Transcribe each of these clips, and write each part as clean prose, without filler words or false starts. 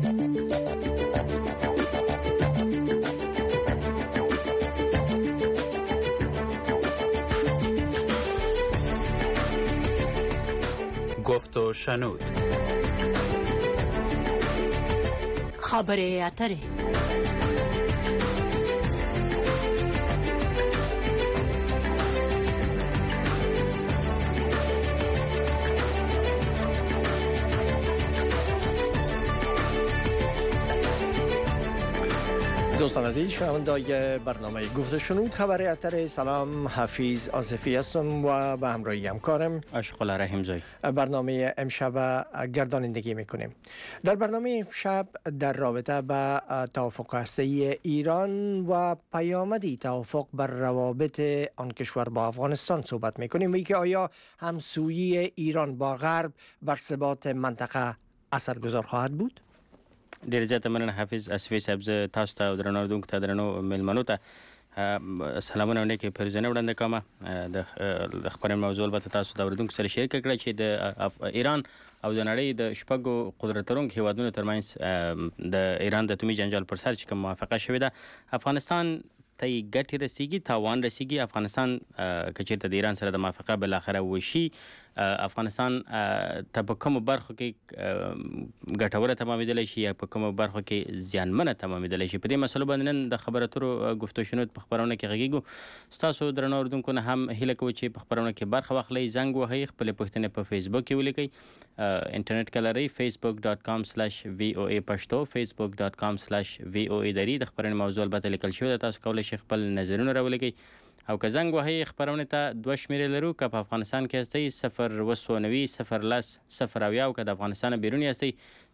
گفت و شنود. خبر اتره. دوستان عزیز، شنوندگان برنامه گفت و شنود خبر اتر. سلام، حفیظ آصفی هستم و به همراهی همکارم اشغال رحیم زایی. برنامه امشب گردانندگی میکنیم. در برنامه امشب در رابطه با توافق هسته‌ای ایران و پیامد توافق بر روابط آن کشور با افغانستان صحبت میکنیم و که آیا همسویی ایران با غرب بر ثبات منطقه اثرگذار خواهد بود؟ ډیر زیاته مننه حافظ اصفی صاحب. زه تاسو ته درنو اوریدونکو ته درنو میلمنو ته سلامونه او نیکې پیرزونه وړاندې کوم. د خبرې موضوع البته تاسو د اوریدونکو سره شریک کړئ چې د ایران او د نړۍ د شپږو قدرت لرونکو هیوادونو ترمنځ د ایران د اتومي جنجال پر سر چې کوم موافقه شوې ده، افغانستان ته یې ګټې رسیږي، تاوان رسیږي. افغانستان که چېرته د ایران سره د موافقه بالاخره وشي، افغانستان ته په کومو برخو کې ګټوره تمامېدلی شي یا په کومو برخو کې زیانمنه تمامېدلی شي. په دې مسلو باندې نن د خبرو اترو گفت و شنود په خپرونه کې غږیږو. ستاسو درنو اورېدونکو نه هم هیله کوو چې په خپرونه کې برخه واخلئ، زنګ وهئ، خپلې پوښتنې په فیسبوک کې ولیکئ. انټرنیټ که لرئ facebook.com/voa پښتو facebook.com/voa دري. د خپرونې موضوع البته لیکل شوې ده، تاسو کولی شئ خپل نظرونه راولیکئ او که زنګ وهئ خپرونې ته 2 شمیرې لرو. که په افغانستان کې هستئ 029 010 0 او که د افغانستان بیرون هستئ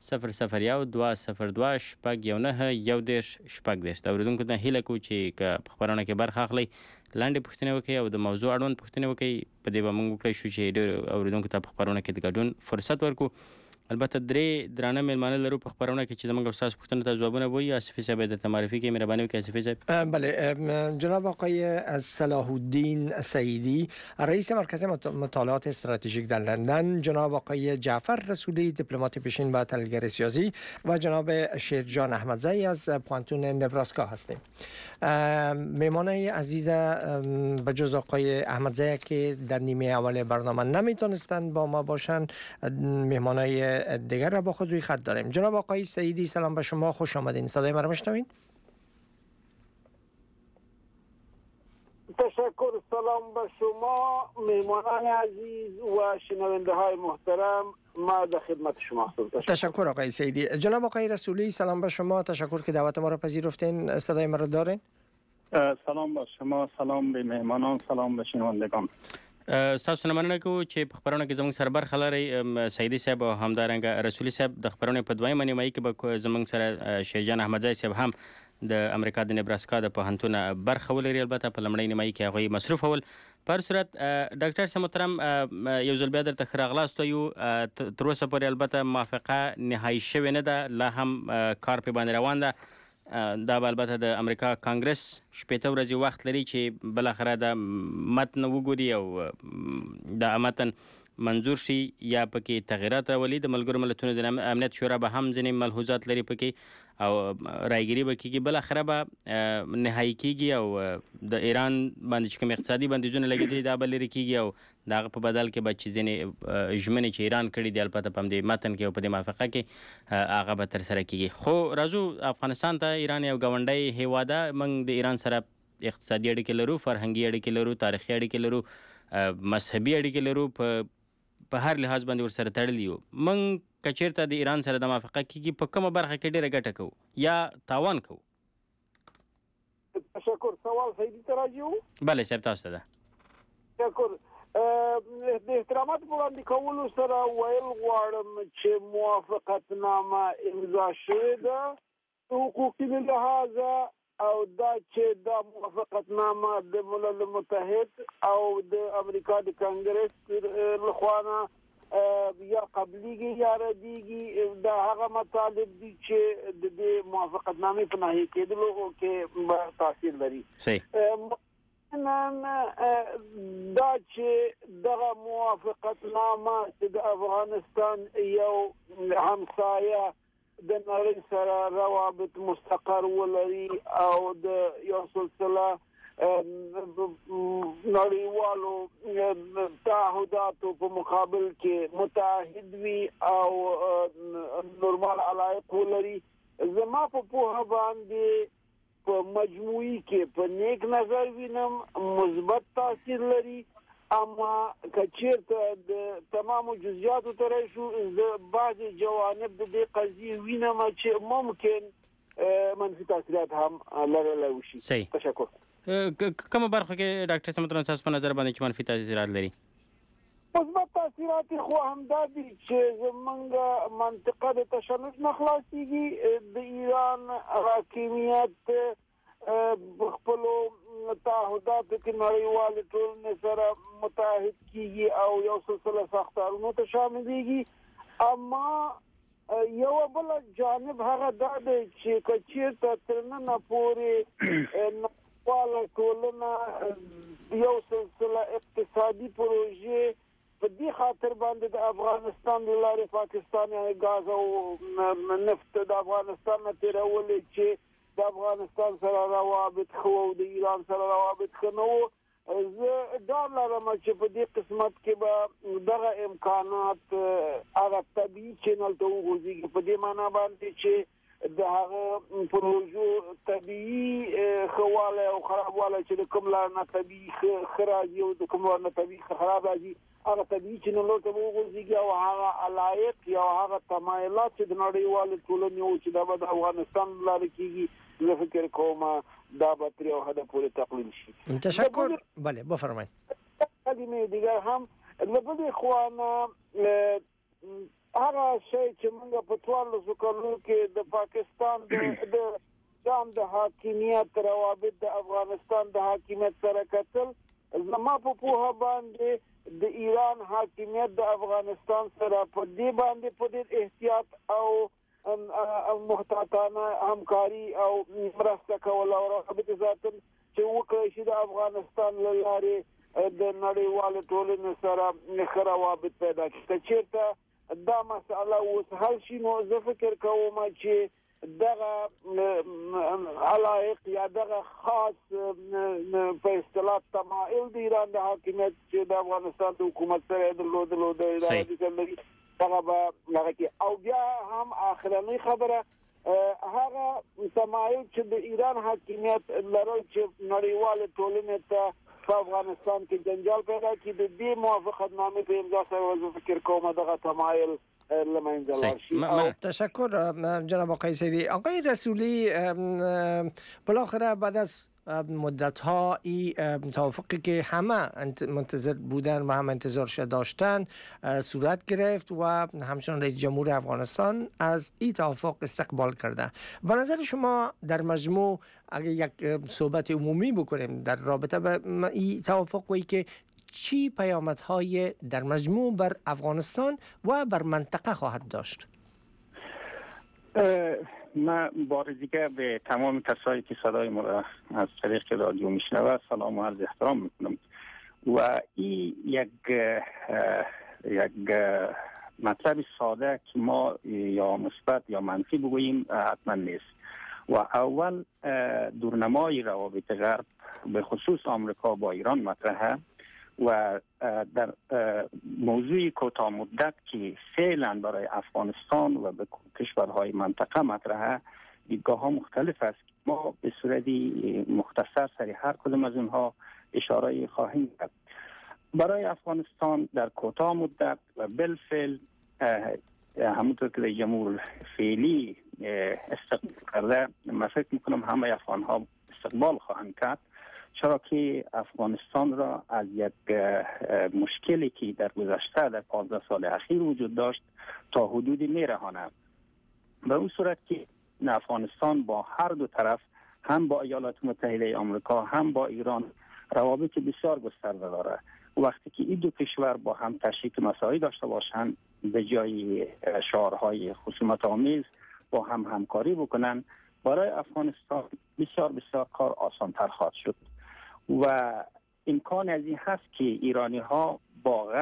001 202 شپږ 19 11 شپږ 10. د اورېدونکو ته هیله کوو چې که په خپرونه کې برخه اخلئ، لنډې پوښتنې وکړئ او د موضوع اړوند پوښتنې وکړئ. په دې به موږ وکړی شو چې ډېر اورېدونکو ته په خپرونه کې د ګډون فرصت ورکړو. البته 3 درانه میلمانه لرو په خپرونه کې چې زموږ استاد پوښتنو ته ځوابونه وایي. آصفی صاحب درته معرفي کړئ، مهرباني وکړئ آصفی صاحب. بله، جناب آقای صلاح الدین سعیدی رئیس مرکز مطالعات استراتژیک در لندن، جناب آقای جعفر رسولی دیپلمات پیشین و تحلیلگر سیاسی و جناب شیرجان احمدزئی از پوانتون نبراسکا هستیم. میهمانای عزیز به جز آقای احمدزئی که در نیمه اول برنامه نمیتونستند با ما باشن، میهمانای دیگر را با خود روی خط داریم. جناب آقای سعیدی سلام به شما، خوش آمدین. صدای ما را میشنوین؟ تشکر. سلام به شما میهمانان عزیز و شنونده های محترم، ما در خدمت شما هستم. تشکر آقای سعیدی. جناب آقای رسولی سلام به شما، تشکر که دعوت ما را پذیرفتین. صدای ما را دارین؟ سلام به شما، سلام به میهمانان، سلام به شنوندگان. تاسو نه مننه کوو چې په خپرونه کې زموږ سره برخه لرئ. سعیدي صاحب او همدارنګه رسولي صاحب د خپرونې په دویمه نیمایي کې به زموږ سره شیرجان احمدزئی صاحب هم د امریکا د نبراسکا د پوهنتون برخه ولري. البته په لومړۍ نیمایي کې هغوی مصروف ول. په هر صورت ډاکټر صاحب محترم، یو ځل بیا درته ښه راغلاست یو. تر اوسه پورې البته موافقه نهایي شوې نه ده، لا هم کار پرې باندې روان ده. دا به البته د امریکا کانګرس 80 ورځې وخت لري چې بالاخره د متن وګوري او د متن منظور شي یا پکې تغییرات راولي. د ملګرو ملتونو د امنیت شورا به هم ځینې ملحوظات لري پکې او رایګیري به کېږي، بالاخره به نهایي کېږي او د ایران باندې چې کوم اقتصادي بندیزونه لګېدلي دا به لرې کېږي او د هغه په بدل کې به چې ځینې ژمنې چې ایران کړي دي البته په همدې متن کې او په دې موافقه کې هغه به ترسره کېږي. خو راځو افغانستان ته. ایران یو ګاونډی هیواد ده، موږ د ایران سره اقتصادي اړیکې لرو، فرهنګي اړیکې لرو، تاریخي اړیکې لرو، مذهبي اړیکې لرو، په هر لحاظ باندې ورسره تړلي یو. موږ که چېرته د ایران سره د موافقه کېږي په کومه برخه کې ډېره ګټه کوو یا تاوان کوو؟ تشکر. سوال سعیدي ته راځو؟ بله صاحب، تاسو ته ده. تشکر. د احترامات وړاندې کولو سره ویل غواړم چې موافقتنامه امضا شوې ده حقوقي لحاظه، او دا چې دا موافقتنامه د ملل متحد او د امریکا د کانګرس لخوا یا قبليږي یا رديږي، دا هغه مطالب دي چې د دې موافقتنامې په نهي کېدلو کې تاثیر لري. صحیح. دا چې دغه موافقتنامه چې د افغانستان یو همسایه د نړۍ سره روابط مستقر ولري او د یو سلسله نړیوالو تعهداتو په مقابل کې متعهد وي او نورمال علایق ولري. زما په پوهه باندې په مجموعي کې په نیک نظر وینم مثبت تاثیر لري، اما کچیرته د تمامو جزئیاتو ته راشو د بعض جوانب د دې قضیې وینم چې ممکن منفي تاثیرات هم لرلی وشي. صحیح. تشکر. کوم برخه کې ډاکټر سمت تاسو په نظر باندې چې منفي تاثیرات لري؟ مثبت تاثیرات خو همدا دي چې زمونږ منطقه د تشنج نه خلاصېږي، د ایران حاکمیت خپلو تعهداتو کې نړیوالې ټولنې سره متحد کیږي او یو سلسله ساختارونو ته شاملېږي. اما یو بل جانب هغه دا دی چې کچیرته تر نن پورې نړیواله ټولنه یو سلسله اقتصادي پروژې په دې خاطر باندې د افغانستان د لارې پاکستان غاز او نفت د افغانستان نه تیرولې چې د افغانستان سره روابط خو او د ایران سره روابط خنو. زه دا لرم چې په دې قسمت کې به دغه امکانات هغه طبیعي چینل ته وغورځي، په دې معنی باندې چې د هغه پروژو طبیعي خواله او خرابواله چې د کوم لار نه طبیعي خرابي او د کوم لار نه طبیعي خراب راځي هغه طبیعي چینل ته وغورځي او هغه علایق یا هغه تمایلات چې د نړیوالو ټولنې او چې د افغانستان لاره کېږي زه فکر کوم دا به تر یو حده پورې تقلیل شي. تشکر. بله بفرمایید. کلمه دیگر هم له بلې خوانه هغه شی چې موږ په 14 کلونو کې د پاکستان د حاکمیت روابط د افغانستان د حاکمیت سره کتل، زما په پوهه باندې د ایران حاکمیت د افغانستان سره په دې باندې په ډېر احتیاط او محتاطانه همکاري او مرسته کول او رابطه ذاتن چې وکړي چې د افغانستان لارې د نړیوالو ټولنې سره روابط پیدا کړي. چیرته دا مسئله اوس حل شي نو زه فکر کوم چې دغه علایق یا دغه خاص په اصطلاح تمایل د ایران د حاکمیت چې د افغانستان د حکومت سره درلودلو د ادارې دغه به کې او بیا هم اخرنۍ خبره هغه تمایل چې د ایران حاکمیت لرل چې نړیوال ټولنې ته په افغانستان کې جنجال پیدا کړي د دې موافقتنامې په امضا سره وزو فکر کوم دغه تمایل لمنځه لاړ شي. تشکر جناب آقای سیدی. آقای رسولی، بالاخره بعد از مدت‌ها این توافقی که همه منتظر بودن و هم انتظارش داشتن صورت گرفت و همچنان رئیس جمهور افغانستان از این توافق استقبال کرده. به نظر شما در مجموع اگه یک صحبت عمومی بکنیم در رابطه با این توافق و ای که چی پیامدهای در مجموع بر افغانستان و بر منطقه خواهد داشت؟ من بار دیگه به تمام کسایی که صدای ما را از طریق رادیو میشنوه سلام و عرض احترام میکنم و این یک مطلب ساده که ما یا مثبت یا منفی بگوییم حتما نیست. و اول دورنمای روابط غرب به خصوص آمریکا با ایران مطرحه و در موضوع کوتاه مدت که فعلا برای افغانستان و به کشورهای منطقه مطرحه دیدگاه ها مختلف است. ما به صورت مختصر سری هر کدام از اونها اشاره خواهیم کرد. برای افغانستان در کوتاه مدت و بالفعل همونطور که جمهور فعلی استقبال کرده من فکر میکنم همه افغان ها استقبال خواهند کرد، چرا که افغانستان را از یک مشکلی که در گذشته در 15 سال اخیر وجود داشت تا حدودی میرهاند. به اون صورت که افغانستان با هر دو طرف هم با ایالات متحده آمریکا هم با ایران روابط بسیار گسترده داره. وقتی که این دو کشور با هم تشریک مسائلی داشته باشند به جای شعارهای خصومت آمیز با هم همکاری بکنن برای افغانستان بسیار کار آسان‌تر خواهد شد و امکان از این هست که ایرانی ها با غرب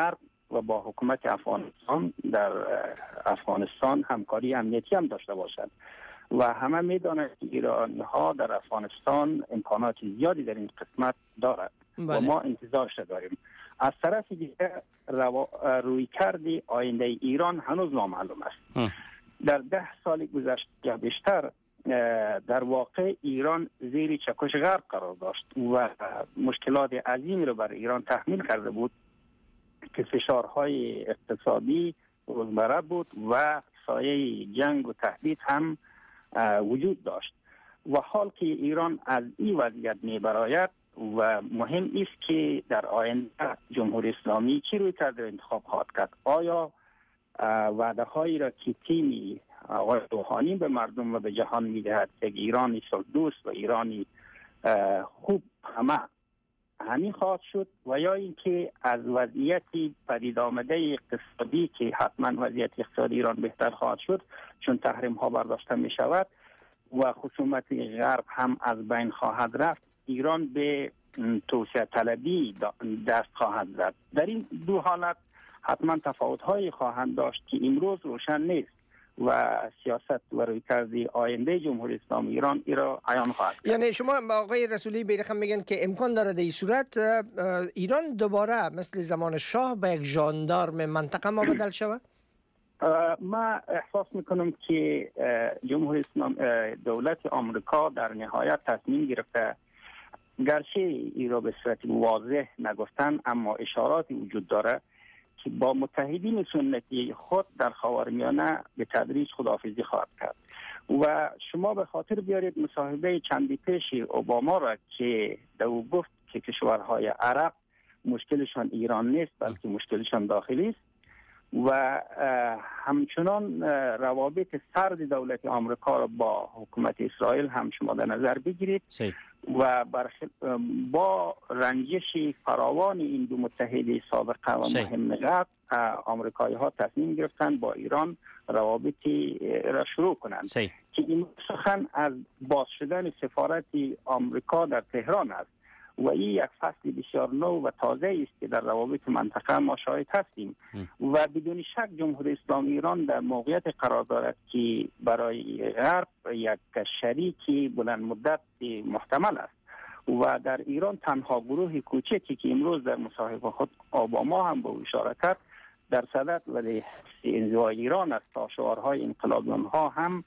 و با حکومت افغانستان در افغانستان همکاری امنیتی هم داشته باشد و همه میدانند که ایرانی ها در افغانستان امکانات زیادی در این قسمت دارد و ما انتظارش داریم. از طرف دیگر رویکرد آینده ایران هنوز نامعلوم است. در 10 سال گذشته یا بیشتر در واقع ایران زیر چکش غرب قرار داشت و مشکلات عظیمی رو بر ایران تحمیل کرده بود که فشارهای اقتصادی روزمره بود و سایه جنگ و تهدید هم وجود داشت و حال که ایران از این وضعیت میبراید و مهم است که در آینده جمهوری اسلامی چی روی کرده انتخاب خواهد کرد. آیا وعده هایی را که تیم آقای روحانی به مردم و به جهان میدهد که ایرانی صلح دوست و ایرانی خوب همین خواهد شد و یا اینکه از وضعیتی پدید آمده اقتصادی که حتما وضعیت اقتصادی ایران بهتر خواهد شد چون تحریم ها برداشته می شود و خصومت غرب هم از بین خواهد رفت، ایران به توسعه طلبی دست خواهد زد. در این دو حالت حتما تفاوت هایی خواهند داشت که امروز روشن نیست و سیاست و رویکرد آینده جمهوری اسلامی ایران را عیان خواهد کرد. یعنی شما با آقای رسولی بیرخم میگن که امکان داره در این صورت ایران دوباره مثل زمان شاه به یک ژاندارم منطقه ما بدل شود؟ ما احساس میکنم که جمهوری اسلامی دولت آمریکا در نهایت تصمیم گرفته، گرچه این را به صورت واضح نگفتن اما اشاراتی وجود داره که با متحدین سنتی خود در خاورمیانه به تدریج خداحافظی خواهد کرد و شما به خاطر بیارید مصاحبه چندی پیش اوباما را که او گفت که کشورهای عرب مشکلشان ایران نیست بلکه مشکلشان داخلی است و همچنان روابط سرد دولت آمریکا را با حکومت اسرائیل هم شما در نظر بگیرید و با رنجش فراوان این دو متحد سابقه و مهم غرب آمریکایی ها تصمیم گرفتن با ایران روابطی را شروع کنند که این سخن از باز شدن سفارت آمریکا در تهران است و این یک فصل بسیار نو و تازه است که در روابط منطقه ما شاهد هستیم و بدون شک جمهوری اسلامی ایران در موقعیت قرار دارد که برای غرب یک شریکی بلند مدت محتمل است و در ایران تنها گروه کوچکی که امروز در مصاحبه خود اوباما هم به اشاره کرد در صدد و انزوای ایران است تا شعارهای انقلابیون ها هم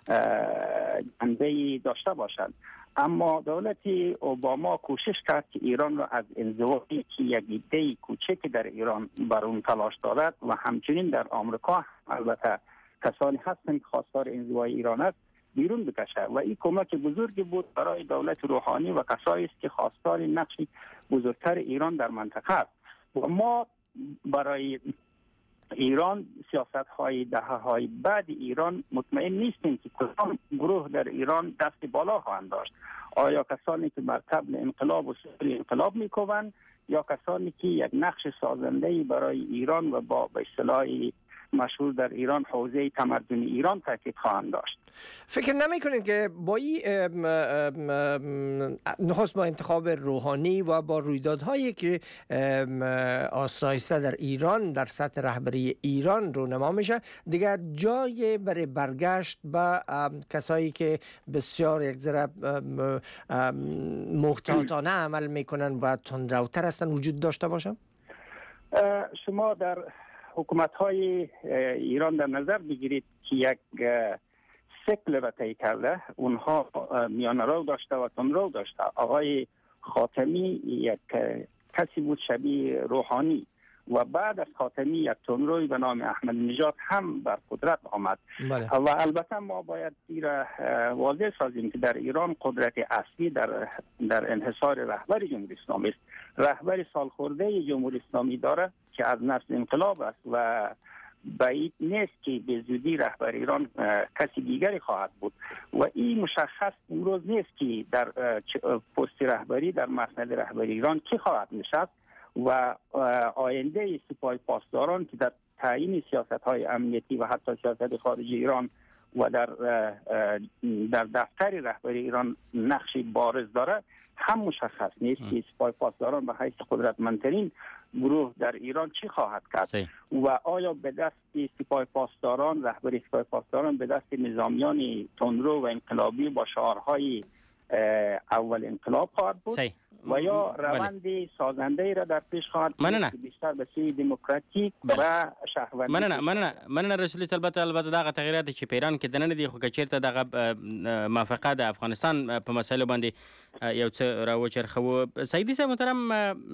جنبه داشته باشند. اما دولت اوباما کوشش کرد که ایران را از انزوایی که یک ایده کوچک در ایران بر اون تلاش دارد و همچنین در آمریکا البته کسانی هستند که خواستار انزوای ایران است بیرون بکشه و این کمک بزرگی بود برای دولت روحانی و کسایی است که خواستار نقش بزرگتر ایران در منطقه است و ما برای ایران سیاست های دهه های بعد ایران مطمئن نیستیم که کدام گروه در ایران دست بالا خواهند داشت. آیا کسانی که بر طبل انقلاب و سر انقلاب میکوبند یا کسانی که یک نقش سازنده برای ایران و با به اصطلاح مشهور در ایران حوزه تمدن ایران تاکید خواهند داشت؟ فکر نمی‌کنید که با این نخست با انتخاب روحانی و با رویدادهایی که آستایسته در ایران در سطح رهبری ایران رونما میشه دیگر جای برای برگشت به کسایی که بسیار یک ذره محتاطانه عمل میکنن و تندروتر هستن وجود داشته باشه؟ شما در حکومت‌های ایران در نظر بگیرید که یک سیکل را طی کرده، اونها میانه رو داشته و تندرو داشته. آقای خاتمی یک کسی بود شبیه روحانی و بعد از خاتمی یک تندروی به نام احمدی نژاد هم بر قدرت آمد. و البته ما باید را واضح سازیم که در ایران قدرت اصلی در انحصار رهبر جمهوری اسلامی است. رهبر سالخورده جمهوری اسلامی داره که از نسل انقلاب است و بعید نیست که به زودی رهبر ایران کسی دیگری خواهد بود و این مشخص امروز نیست که در پست رهبری در مسند رهبری ایران کی خواهد نشست و آینده سپاه پاسداران که در تعیین سیاست‌های امنیتی و حتی سیاست خارجی ایران و در دفتر رهبری ایران نقش بارز داره هم مشخص نیست که سپاه پاسداران به حیث قدرتمندترین گروه در ایران چی خواهد کرد و آیا به دست سپاه پاسداران، رهبری سپاه پاسداران به دست نظامیان تندرو و انقلابی با شعارهای اول انقلاب خواهد بود و یا روند سازنده را در پیش خواهد بود بیشتر به سوی دموکراتیک و شهروندی. مننه رسول البته دغه تغییرات چې په ایران کې دننه دي خو که چیرته دغه موافقه د افغانستان په مسایلو باندې یو څه راوچرخو. سیدي صاحب محترم،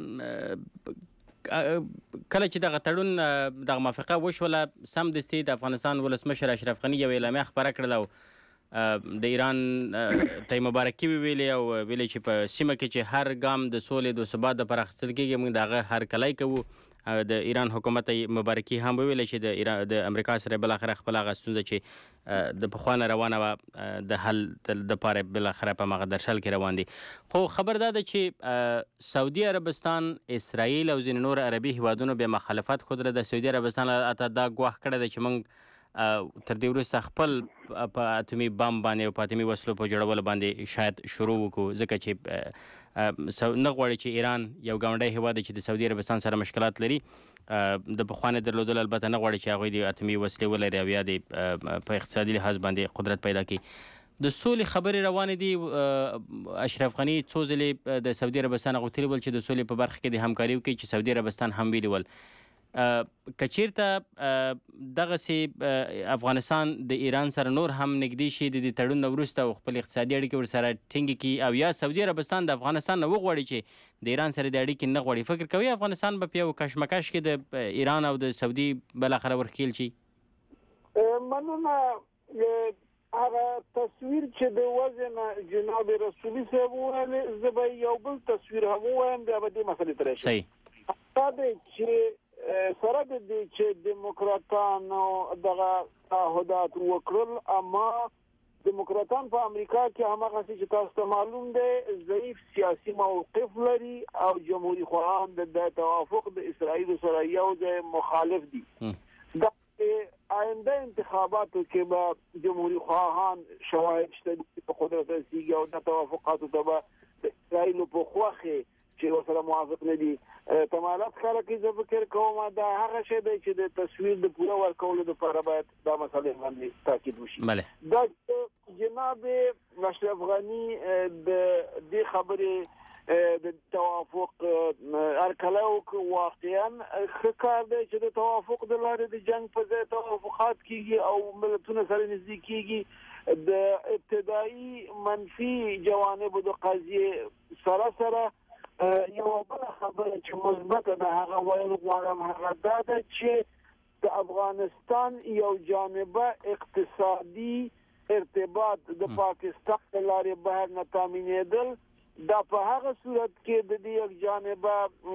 کله چې دغه تړون دغه موافقه وشوله سمدستي د افغانستان ولسمشر اشرف غني یو اعلامیه خپره کړله او د ایران ته مبارکي ویلې او ویلې چې په سیمه کې چې هر ګام د سولې د ثبات لپاره اخیستل کېږي موږ د هغه هرکلی کوو. د ایران حکومت ته مبارکي هم وویلې چې د امریکا سره بالاخره خپل هغه ستونزه چې د پخوا نه روانه وه د حل دپاره بالاخره په هماغه درشل کې روان دي. خو خبر دا ده چې سعودي عربستان، اسرائیل او ځینې نور عربي هیوادونو بیا مخالفت ښودله. د سعودي عربستان اته دا ګواښ کړی ده چې موږ تر دې وروسته خپل په اتومي بم باندې او په اتومي وسلو په جوړولو باندې شاید شروع وکړو، ځکه چې نه غواړي چې ایران یو ګاونډی هیواد چې د سعودي عربستان سره مشکلات لري د پخوانه درلودل، البته نه غواړي چې هغوی د اتومي وسلې ولري او یا د په اقتصادي لحاظ باندې قدرت پیدا کړي. د سولې خبرې روانې دي. اشرف غني څو ځلې د سعودي عربستان غوښتلي ول چې د سولې په برخه کې د همکاري وکړي، چې سعودي عربستان هم ویلي ول. که چیرته دغسې افغانستان د ایران سره نور هم نږدې شي د دې تړون نه وروسته او خپل اقتصادي اړیکې ورسره ټینګې کړي، او یا سعودي عربستان د افغانستان نه وغواړي چې د ایران سره د اړیکې نه غواړي، فکر کوي افغانستان به په یو کشمکش کې د ایران او د سعودي بالاخره ورخیل شي؟ مننه. هغه تصویر چې د وزن جناب رسولي صاحب وویل، زه به یو بل تصویر هم ووایم، بیا به دې مسلې ته راشو. دا دی چې سره د دې چې دیموکراتانو دغه تعهدات وکړل، اما دیموکراتان په امریکا کې هماغسې چې تاسو ته معلوم دی ضعیف سیاسي موقف لري او جمهوریت خواهان د توافق د اسرائیل سره یو ځای مخالف دي. دا آینده انتخاباتو کې به جمهوریت خواهان شواهد شته په قدرت رسیږي او د توافقاتو ته به د اسرائیل په خوښه چې ورسره موافق نه دي تمالات خلک زه فکر کوم دا هغه شی دی چې د تصویر د پوره ورکولو لپاره باید دا مسله باندې تاکید وشي. دا جناب اشرف غني د دې خبرې د توافق ارکلو واقعا ښکار دی چې د توافق د لارې د جنگ په ځای توافقات کیږي او ملتونه سره نږدې کیږي. د ابتدایي منفي جوانب د قضیه سره یو بل خبره چې مثبت ده هغه ویل غواړم، هغه دا ده چې د افغانستان یو جانبه اقتصادي ارتباط د پاکستان د لارې بهر نه تامینېدل، دا په هغه صورت کې د دې یک جانبه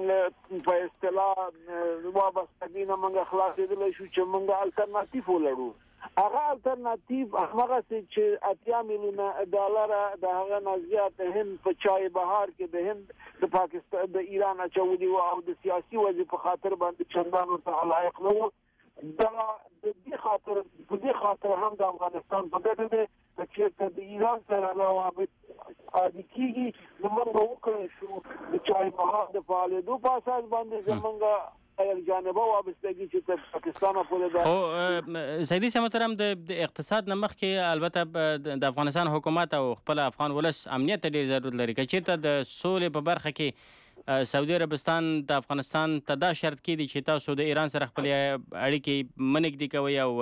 په اصطلاح وابستګي نه موږ خلاصېدلی شو چې موږ الټرناتیو ولرو. هغه الټرناتیو هغه چې 80 میلیونه ډالر د هغه نه زیات هند په چای بهار کې د هند د پاکستان د ایران اچولي او د سیاسي وضع په خاطر باندې چندان متعلق نه و. دا د دې خاطر هم د افغانستان په ګټه ده چې د ایران سره روابط عادي کیږي. زموږ وکړل شو د چای بهار د فعالیتو په اساس باندې زموږ یو جانبه وابستګي چې پاکستان په ده. خو سیدي صاحب محترم د اقتصاد نه مخکې البته د افغانستان حکومت او خپل افغان ولس امنیت ته ډېر ضرورت لري. که چېرته د سولې په برخه کې سعودي عربستان د افغانستان ته دا شرط کېږي چې تاسو د ایران سره خپلې اړیکې مه نږدې کوئ او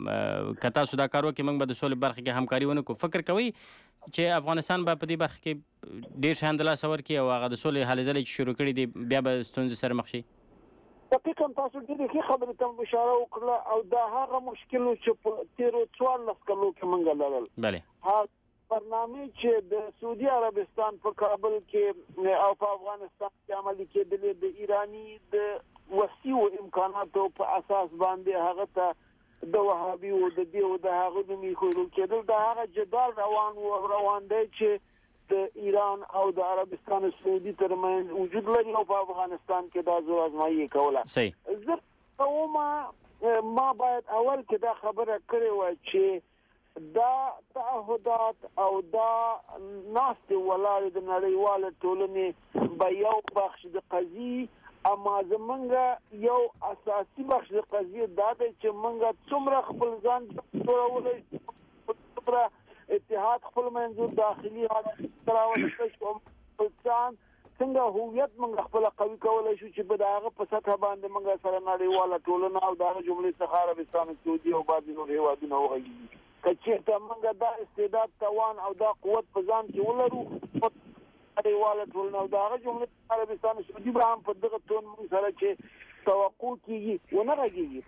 که تاسو دا کار وکړئ موږ به د سولې برخه کې همکاري ونه کړو، فکر کوئ چې افغانستان به په دې برخه کې ډېر شیان د لاسه ورکړي او هغه د سولې هلې ځلې چې شروع کړي دي بیا به ستونزې سره مخ شي؟ دقیقاً تاسو ډېرې ښې خبرې ته اشاره وکړله او دا هغه مشکل چې په تېرو 14 کلو کې موږ لرل. هغه برنامې چې د سعودي عربستان په کابل کې او په افغانستان کې عملي کېدلې د ایراني د وسیع امکاناتو په اساس باندې هغه ته د وهابي او د دې او د هغه د میخورو کېدل دا هغه جدال روان دی چې د ایران او د عربستان سعودي ترمنځ وجود لري او په افغانستان کې دا زو ازمایي کوله. زه ما باید اول کې دا خبره کړې و چې دا تعهدات او دا ناستې ولاړې د نړیواله ټولنې به یو بخش د قضیې اما زمونږ یو اساسي بخش د قضیې دا دی چې مونږ څومره خپل ځان جوړولی څومره اتحاد خپل منځو داخلي حالت راوړلی شو خپل ځان څنګه هویت مونږ خپل قوي کولی شو چې په دغه په سطح باندې مونږ سره نړیواله ټولنه او دغه جمهوریت څخه عربستان سعودي او بعضې نور هېوادونه وغږېږي که چېرته مونږ دا استعداد توان او دا قوت په ځان کې ولرو نړیواله ټولنه او دغه جمهوریت عربستان سعودي به هم په دغه تون مونږ سره چې توقع کېږي ونه غږېږي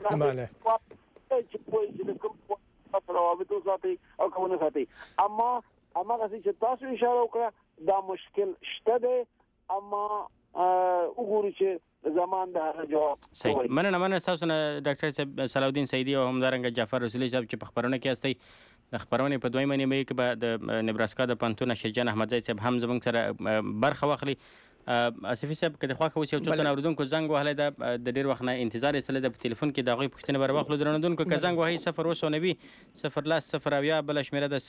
چې پوهېږي چې د کوم روابط وساتئ او که ونه ساتئ اما هماغسې چې تاسو اشاره وکړه دا مشکل شته دی اما وګورو چې زمان د هغه جواب صحیح مننه ستاسو نه ډاکټر صاحب صلاح الدین سعیدي او همدارنګه جعفر رسولي صاحب چې په خپرونه کې هستئ د خپرونې په دویمه نیمه کې به د نبراسکا د پوهنتون شهجان احمدزی صاحب هم زموږ سره برخه واخلي اسفي صاحب که د خوښه اوس یو څو تنه اورېدونکو زنګ وهلی ده د ډېر وخت نه انتظار ایستلی ده په تلیفون کې د هغوی پوښتنې به راواخلو درنو اورېدونکو که زنګ وهئ 0 0 بله شمېره ده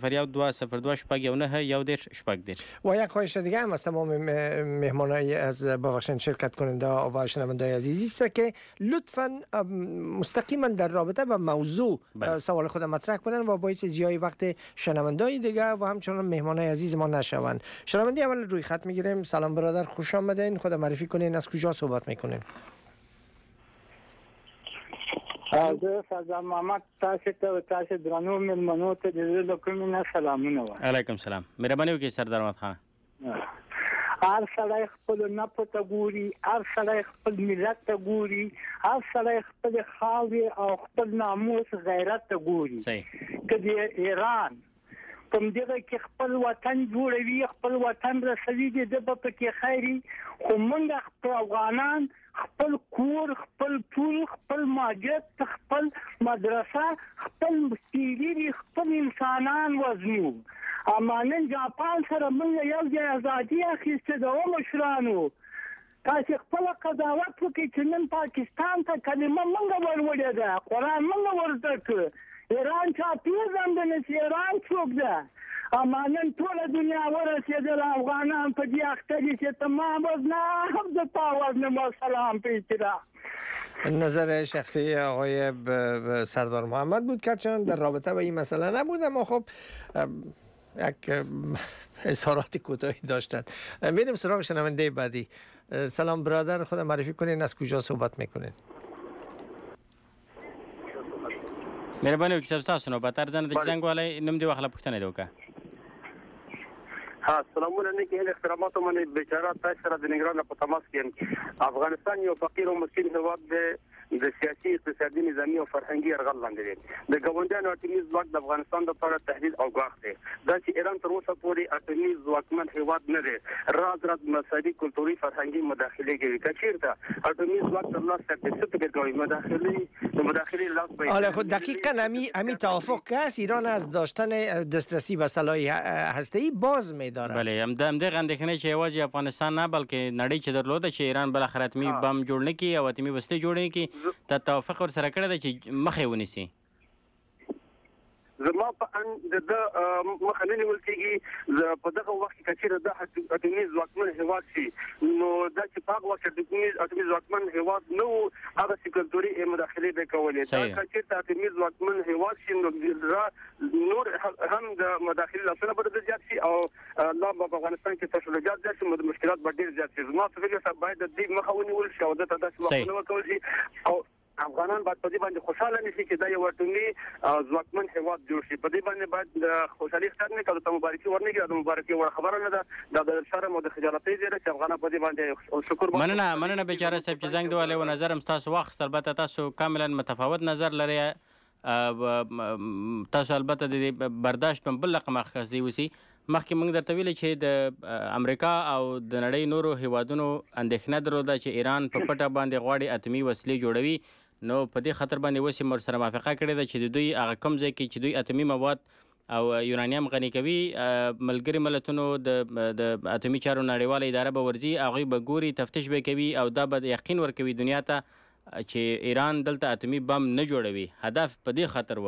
001 و یک خواهش دیگه هم از تمام مهمانای از ببخشید شرکت کننده و شنونده‌های عزیزی است که لطفاً مستقیما در رابطه با موضوع سوال خود مطرح کنن و باعث ضیاع وقت شنونده‌های دیگه و همچنان مهمانای عزیز ما نشوند. شنونده اول روی خط میگیریم. سلام برادر، خوش آمدین. خود معرفی کنین، از کجا صحبت میکنین؟ زه سردار محمد تاسو ته او تاسو درنو مېلمنو ته د زړه له کومې نه سلامونه وایم. علیکم سلام. مهرباني وکړئ سردار محمد خان. هر سړی خپل نفس ته ګوري، هر سړی خپل ملت ته ګوري، هر سړی خپل خاورې او خپل ناموس غیرت ته ګوري. که د ایران کوم دغه کې خپل وطن جوړوي، خپل وطن رسوي دي، د به پکې خیري، خو موږ خپل افغانان خپل کور، خپل پول، خپل ماجد، خپل مدرسه، خپل سپیلي، خپل انسانان وزنو. اما نن جاپان سره موږ یو ځای ازادي اخیستې ده او مشرانو تاسې خپله قضاوت وکړئ چې نن پاکستان ته کلمه موږ ورولې ده، قرآن موږ ورزده کړ. ایران چا پیژندنه چې ایران څوک ده، اما نن ټوله دنیا ورسېدله، افغانان په دې اخته دي چې تمام وزنه هم د تا وزنم و سلام پیچره. نظر شخصی آقای سردار محمد بود که چون در رابطه با این مسئله نبود، اما خب یک اظهارات کوتاهی داشتن. میریم سراغ شنونده بعدی. سلام برادر، خود معرفی کنین، از کجا صحبت میکنین؟ مهرباني وکړئ تاسو نو په ارزانه د زنګ والي نوم دی واخله پوښتنه دی وکړه. ها سلامونه نه کې احترامات منه بیچاره تاسو سره د نگران په تماس کې افغانستان یو فقیر او مسکین هیواد دی، د سیاسي اقتصادي نظامی او فرهنګي یرغل لاندې دی. د ګاونډیانو اټومي ځواک د افغانستان لپاره تهدید او ګواښ دی. دا چې ایران تر اوسه پورې اټومي ځواکمن هیواد نه دی، راز مذهبي کلتوري فرهنګي مداخله کوي. که چیرته اټومي ځواک ترلاسه کړي څه فکر کوي مداخله لاس به حالا خود دقیقاً همی توافق که است ایران از داشتن دسترسی به سلاح هسته‌ای باز می‌داره. بله همدغه اندېښنې چې یوازې افغانستان نه بلکې نړۍ چې درلوده چې ایران بالاخره اتمي بم جوړ نه کړي او اتمي وسلې جوړ نه کړي، دا توافق ورسره کړی دی چې مخه ونیسي. زما په ان د مخه نه نیول کېږي. په دغه وخت کې چې د اټومي ځواکمن هیواد شي، نو دا چې په هغه وخت کې د اټومي ځواکمن هیواد نو هغه کلتوري مداخله به کولې. دا چې د اټومي ځواکمن هیواد شي نور هم د مداخله لاسونه به زیات شي او الله په افغانستان کې تشویقات زیات شي، مشکلات به ډېر زیات شي. زما په فکر سره باید د دې مخه ونیول شي او د تاسو وخت ورکول شي او افغانان باید په دې باندې خوشاله نشي چې دا یو اټومي ځواکمن هیواد جوړ شي. په دې باندې باید خوشالي ښکار نه کړو، ته مبارکي ورنکړي، د مبارکي ور خبره نه ده، د شرم او د خجالتۍ ځای چې افغانان په دې باندې شکر مننه بیچاره صاحب چې زنګ دی و نظر هم تاسو واخیست. البته تاسو کاملا متفاوت نظر لري، تاسو البته د برداشت په بل رقم اخیستی وسی. مخکې موږ درته ویلي چې د امریکا او د نړۍ نورو هیوادونو اندېښنه درلوده چې ایران په پټه باندې غواړي اتمي وسلې جوړوي، نو په دې خطر باندې اوس یې سره موافقه کړې ده چې د دوی هغه کوم ځای کې چې دوی اتمي مواد او یورانیم غني کوي، ملګري ملتونو د اتمي چارو نړیواله اداره به ورځي، هغوی به ګوري، تفتیش به کوي او دا به یقین ورکوي دنیا ته چې ایران دلته اتمي بم نه جوړوي. هدف په دې خاطر و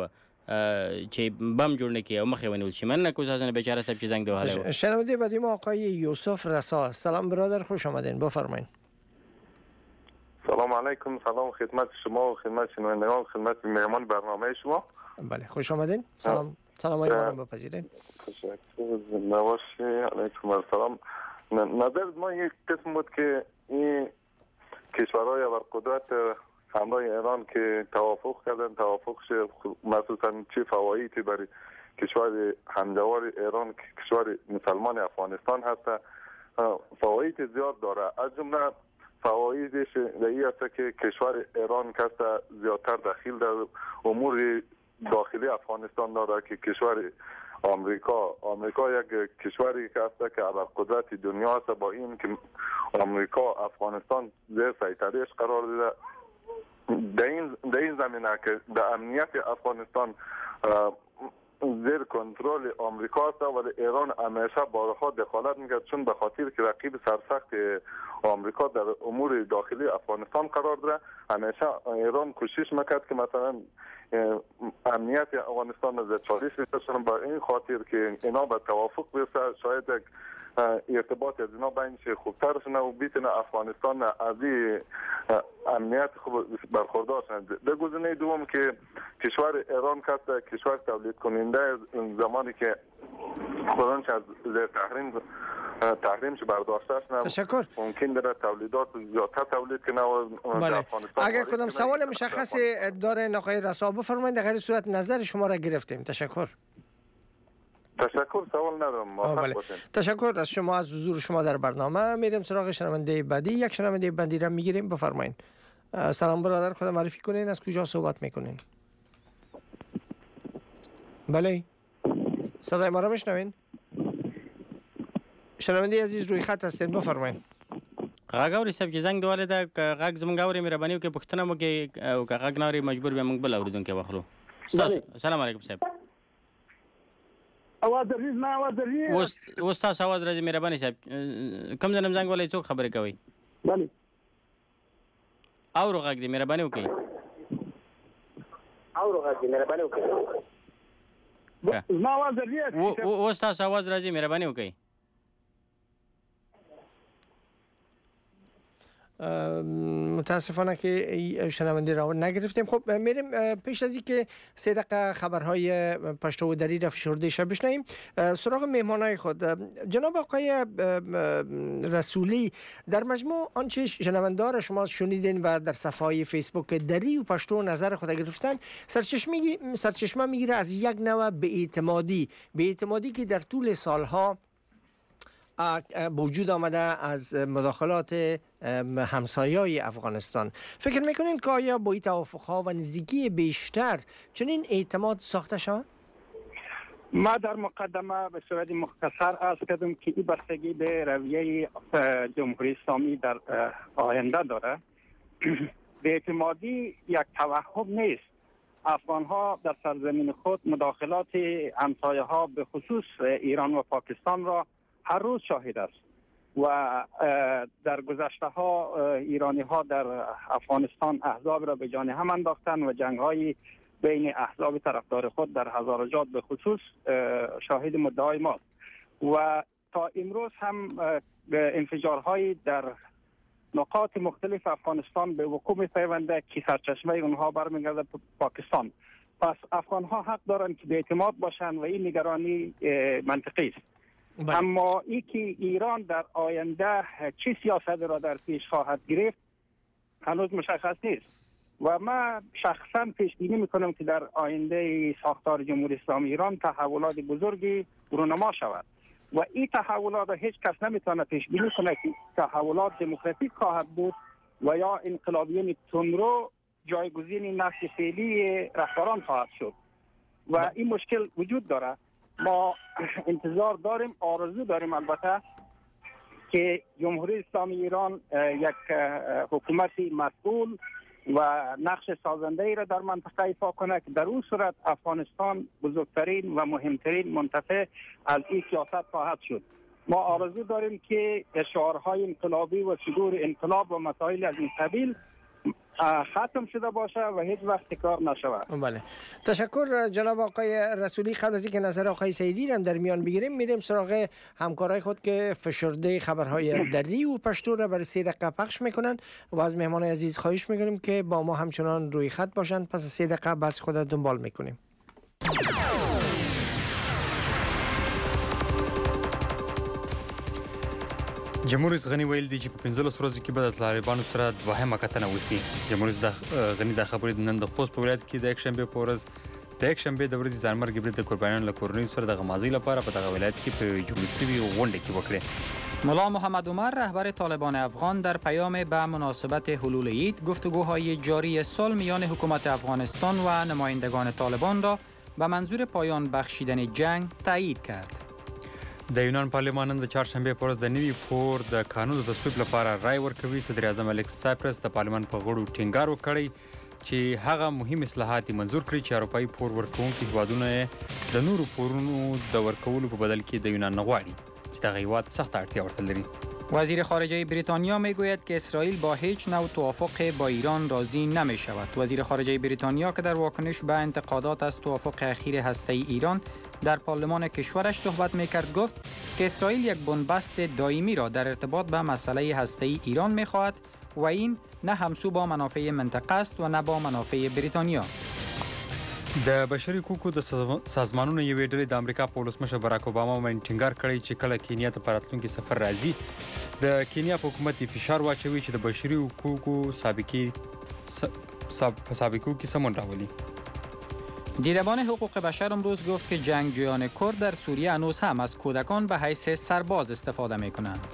چې بم جوړ نه کړي او مخه ونیول شي. مننه کوزازن بیچاره صاحب چې زنگ دوهاله. شنونده بعدی ما آقای یوسف رسا. سلام برادر، خوش آمدین، بفرمایید. سلام علیکم. سلام خدمت شما و خدمت شنوندگان، خدمت مهمان برنامه شما. بله خوش آمدین. سلام ما رو بپذیرین. تشکر. زنده باشی. علیکم السلام. نظر ما یک قسم بود که این کشورهای ابرقدرت همراه ایران که توافق کردن، توافقش مخصوصا چه فوایدی برای کشور همجوار ایران که کشور مسلمان افغانستان هست، فواید زیاد داره. از جمله فوایدش این است که کشور ایران که زیادتر دخیل در امور داخلی افغانستان داره که کشور آمریکا یک کشوری که است که ابرقدرت دنیا است. با این که آمریکا افغانستان زیر سیطرهش قرار داده، در این زمینه که در امنیت افغانستان زیر کنترل آمریکا است، ولی ایران همیشه بارها دخالت میکرد، چون به خاطر که رقیب سرسخت آمریکا در امور داخلی افغانستان قرار داره. همیشه ایران کوشش میکرد که مثلا امنیت افغانستان از چالش بکشن. با این خاطر که اینا به توافق برسه، شاید یک ارتباط از اینا بینش خوبتر شنه و بیتونه افغانستان از امنیت خوب برخوردار شد. در گزینه دوم که کشور ایران که کشور تولید کننده، زمانی که خودش از تحریمش برداشته شد، ممکن داره تولیدات زیادتر تولید کنه و افغانستان. اگر کدام سوال مشخصی داره آقای رسا بفرمایید، در غیر صورت نظر شما را گرفتیم. تشکر. سوال ندارم. تشکر از شما، از حضور شما در برنامه. میریم سراغ شنونده بعدی. یک شنونده بعدی را میگیریم. بفرمایید. سلام برادر، خود معرفی کنین، از کجا صحبت میکنین؟ بله صدای ما را میشنوین؟ شنونده عزیز روی خط هستین، بفرمایید. غاګوري صاحب چې زنګ دواله دا غاګ زمونږ اوري مهرباني وکړئ پښتنه مو کې او غاګ نوري مجبور به موږ بل اوریدونکو واخلو. السلام علیکم صاحب. اواز درې نه اواز درې اوس تاسو اواز راځي مهرباني صاحب. کوم ځنم زنګ ولې څوک خبرې کوي؟ بله اورو غاګ دې مهرباني وکړئ. اورو غاګ دې مهرباني وکړئ. ما اواز درې اوس تاسو اواز راځي مهرباني وکړئ. متاسفانه که شنونده را نگرفتیم. خب میریم پیش از اینکه 3 دقیقه خبرهای پشتو و دری را فشرده شب بشنویم سراغ مهمانای خود. جناب آقای رسولی، در مجموع آنچه شنوندار شما شنیدین و در صفحه فیسبوک دری و پشتو نظر خود گرفتن، سرچشمه میگیره از یک نوع بی‌اعتمادی که در طول سالها وجود آمده از مداخلات همسایه‌های افغانستان. فکر میکنین که آیا با این توافق‌ها و نزدیکی بیشتر چنین اعتماد ساخته شود؟ ما در مقدمه به صورت مختصر عرض کردم که این بستگی به رویه جمهوری اسلامی در آینده داره. بی‌اعتمادی یک توهم نیست. افغان‌ها در سرزمین خود مداخلات همسایه‌ها به خصوص ایران و پاکستان را هر روز شاهد است و در گذشته ها ایرانی ها در افغانستان احزاب را به جان هم انداختن و جنگ های بین احزاب طرفدار خود در هزارجات به خصوص شاهد مدعای ماست و تا امروز هم انفجارهای در نقاط مختلف افغانستان به وقوع می‌پیونده که سرچشمه اونها برمیگرده پاکستان. پس افغان ها حق دارند که به اعتماد باشند و این نگرانی منطقی است. اما ای که ایران در آینده چه سیاست را در پیش خواهد گرفت هنوز مشخص نیست و من شخصا پیش بینی میکنم که در آینده ساختار جمهوری اسلامی ایران تحولات بزرگی رونما شود و این تحولات را هیچ کس نمیتونه پیش بینی کنه که تحولات دموکراتیک خواهد بود و یا انقلابیون تندرو جایگزین نسل فعلی رهبران خواهد شد و این مشکل وجود داره. ما انتظار داریم، آرزو داریم البته که جمهوری اسلامی ایران یک حکومت مسئول و نقش سازنده ای را در منطقه ایفا کنه که در اون صورت افغانستان بزرگترین و مهمترین منتفع از این سیاست خواهد شد. ما آرزو داریم که شعارهای انقلابی و صدور انقلاب و مسائل از این قبیل ختم شده باشه و هیچ وقت تکرار نشود. بله، تشکر جناب آقای رسولی. قبل از اینکه نظر آقای سعیدی هم در میان بگیریم، میریم سراغ همکارای خود که فشرده خبرهای دری و پشتو را برای 3 دقیقه پخش میکنن و از مهمان عزیز خواهش میکنیم که با ما همچنان روی خط باشن. پس 3 دقیقه بس خود دنبال میکنیم. جمهور رئیس غنی ویل دی چې په 15 ورځو کې به د طالبانو سره دوهمه کتنه وسی. جمهور رئیس غنی د خبرې نن د خوست په ولایت کې د یک شنبه په ورځ د ورځې ځانمرګي برید د قربانیانو له کورنۍ سره د غمازۍ لپاره په دغه ولایت کې په جوړ شوي غونډه کې وکړه. ملا محمد عمر رهبر طالبان افغان در پیام به مناسبت حلول عید گفتگوهای جاری سال میان حکومت افغانستان و نمایندگان طالبان را به منظور پایان بخشیدن جنگ تایید کرد. د یونان پارلمان نن د چهارشنبه په ورځ د نوي پور د قانون د تصویب لپاره رای ورکوي. صدر اعظم الیکس سایپرس د پارلمان په غړو ټینګار وکړی چې هغه مهم اصلاحات منظور کړي چې اروپایي پور ورکوونکي هیوادونه د نورو پورونو د ورکولو په بدل کې د یونان نه غواړي چې دغه هیواد سخت اړتیا ورته لري. وزیر خارجه بریتانیا میگوید که اسرائیل با هیچ نوع توافق با ایران راضی نمی شود. وزیر خارجه بریتانیا که در واکنش به انتقادات از توافق اخیر هسته‌ای ایران در پارلمان کشورش صحبت میکرد گفت که اسرائیل یک بنبست دائمی را در ارتباط به مسئله هسته‌ای ایران میخواهد و این نه همسو با منافع منطقه است و نه با منافع بریتانیا. د بشري حقوقو د سازمانونو یوې ډلې د امریکا په ولسمشر باراک اوباما باندې ټینګار کړی چې کله کینیا ته په راتلونکي سفر راځي د کینیا په حکومت فشار واچوي چې د بشري حقوقو سابقو کې سمون راولي. دیدبان حقوق بشر امروز گفت که جنگجویان کرد در سوریه هنوز هم از کودکان به حیث سرباز استفاده میکنند.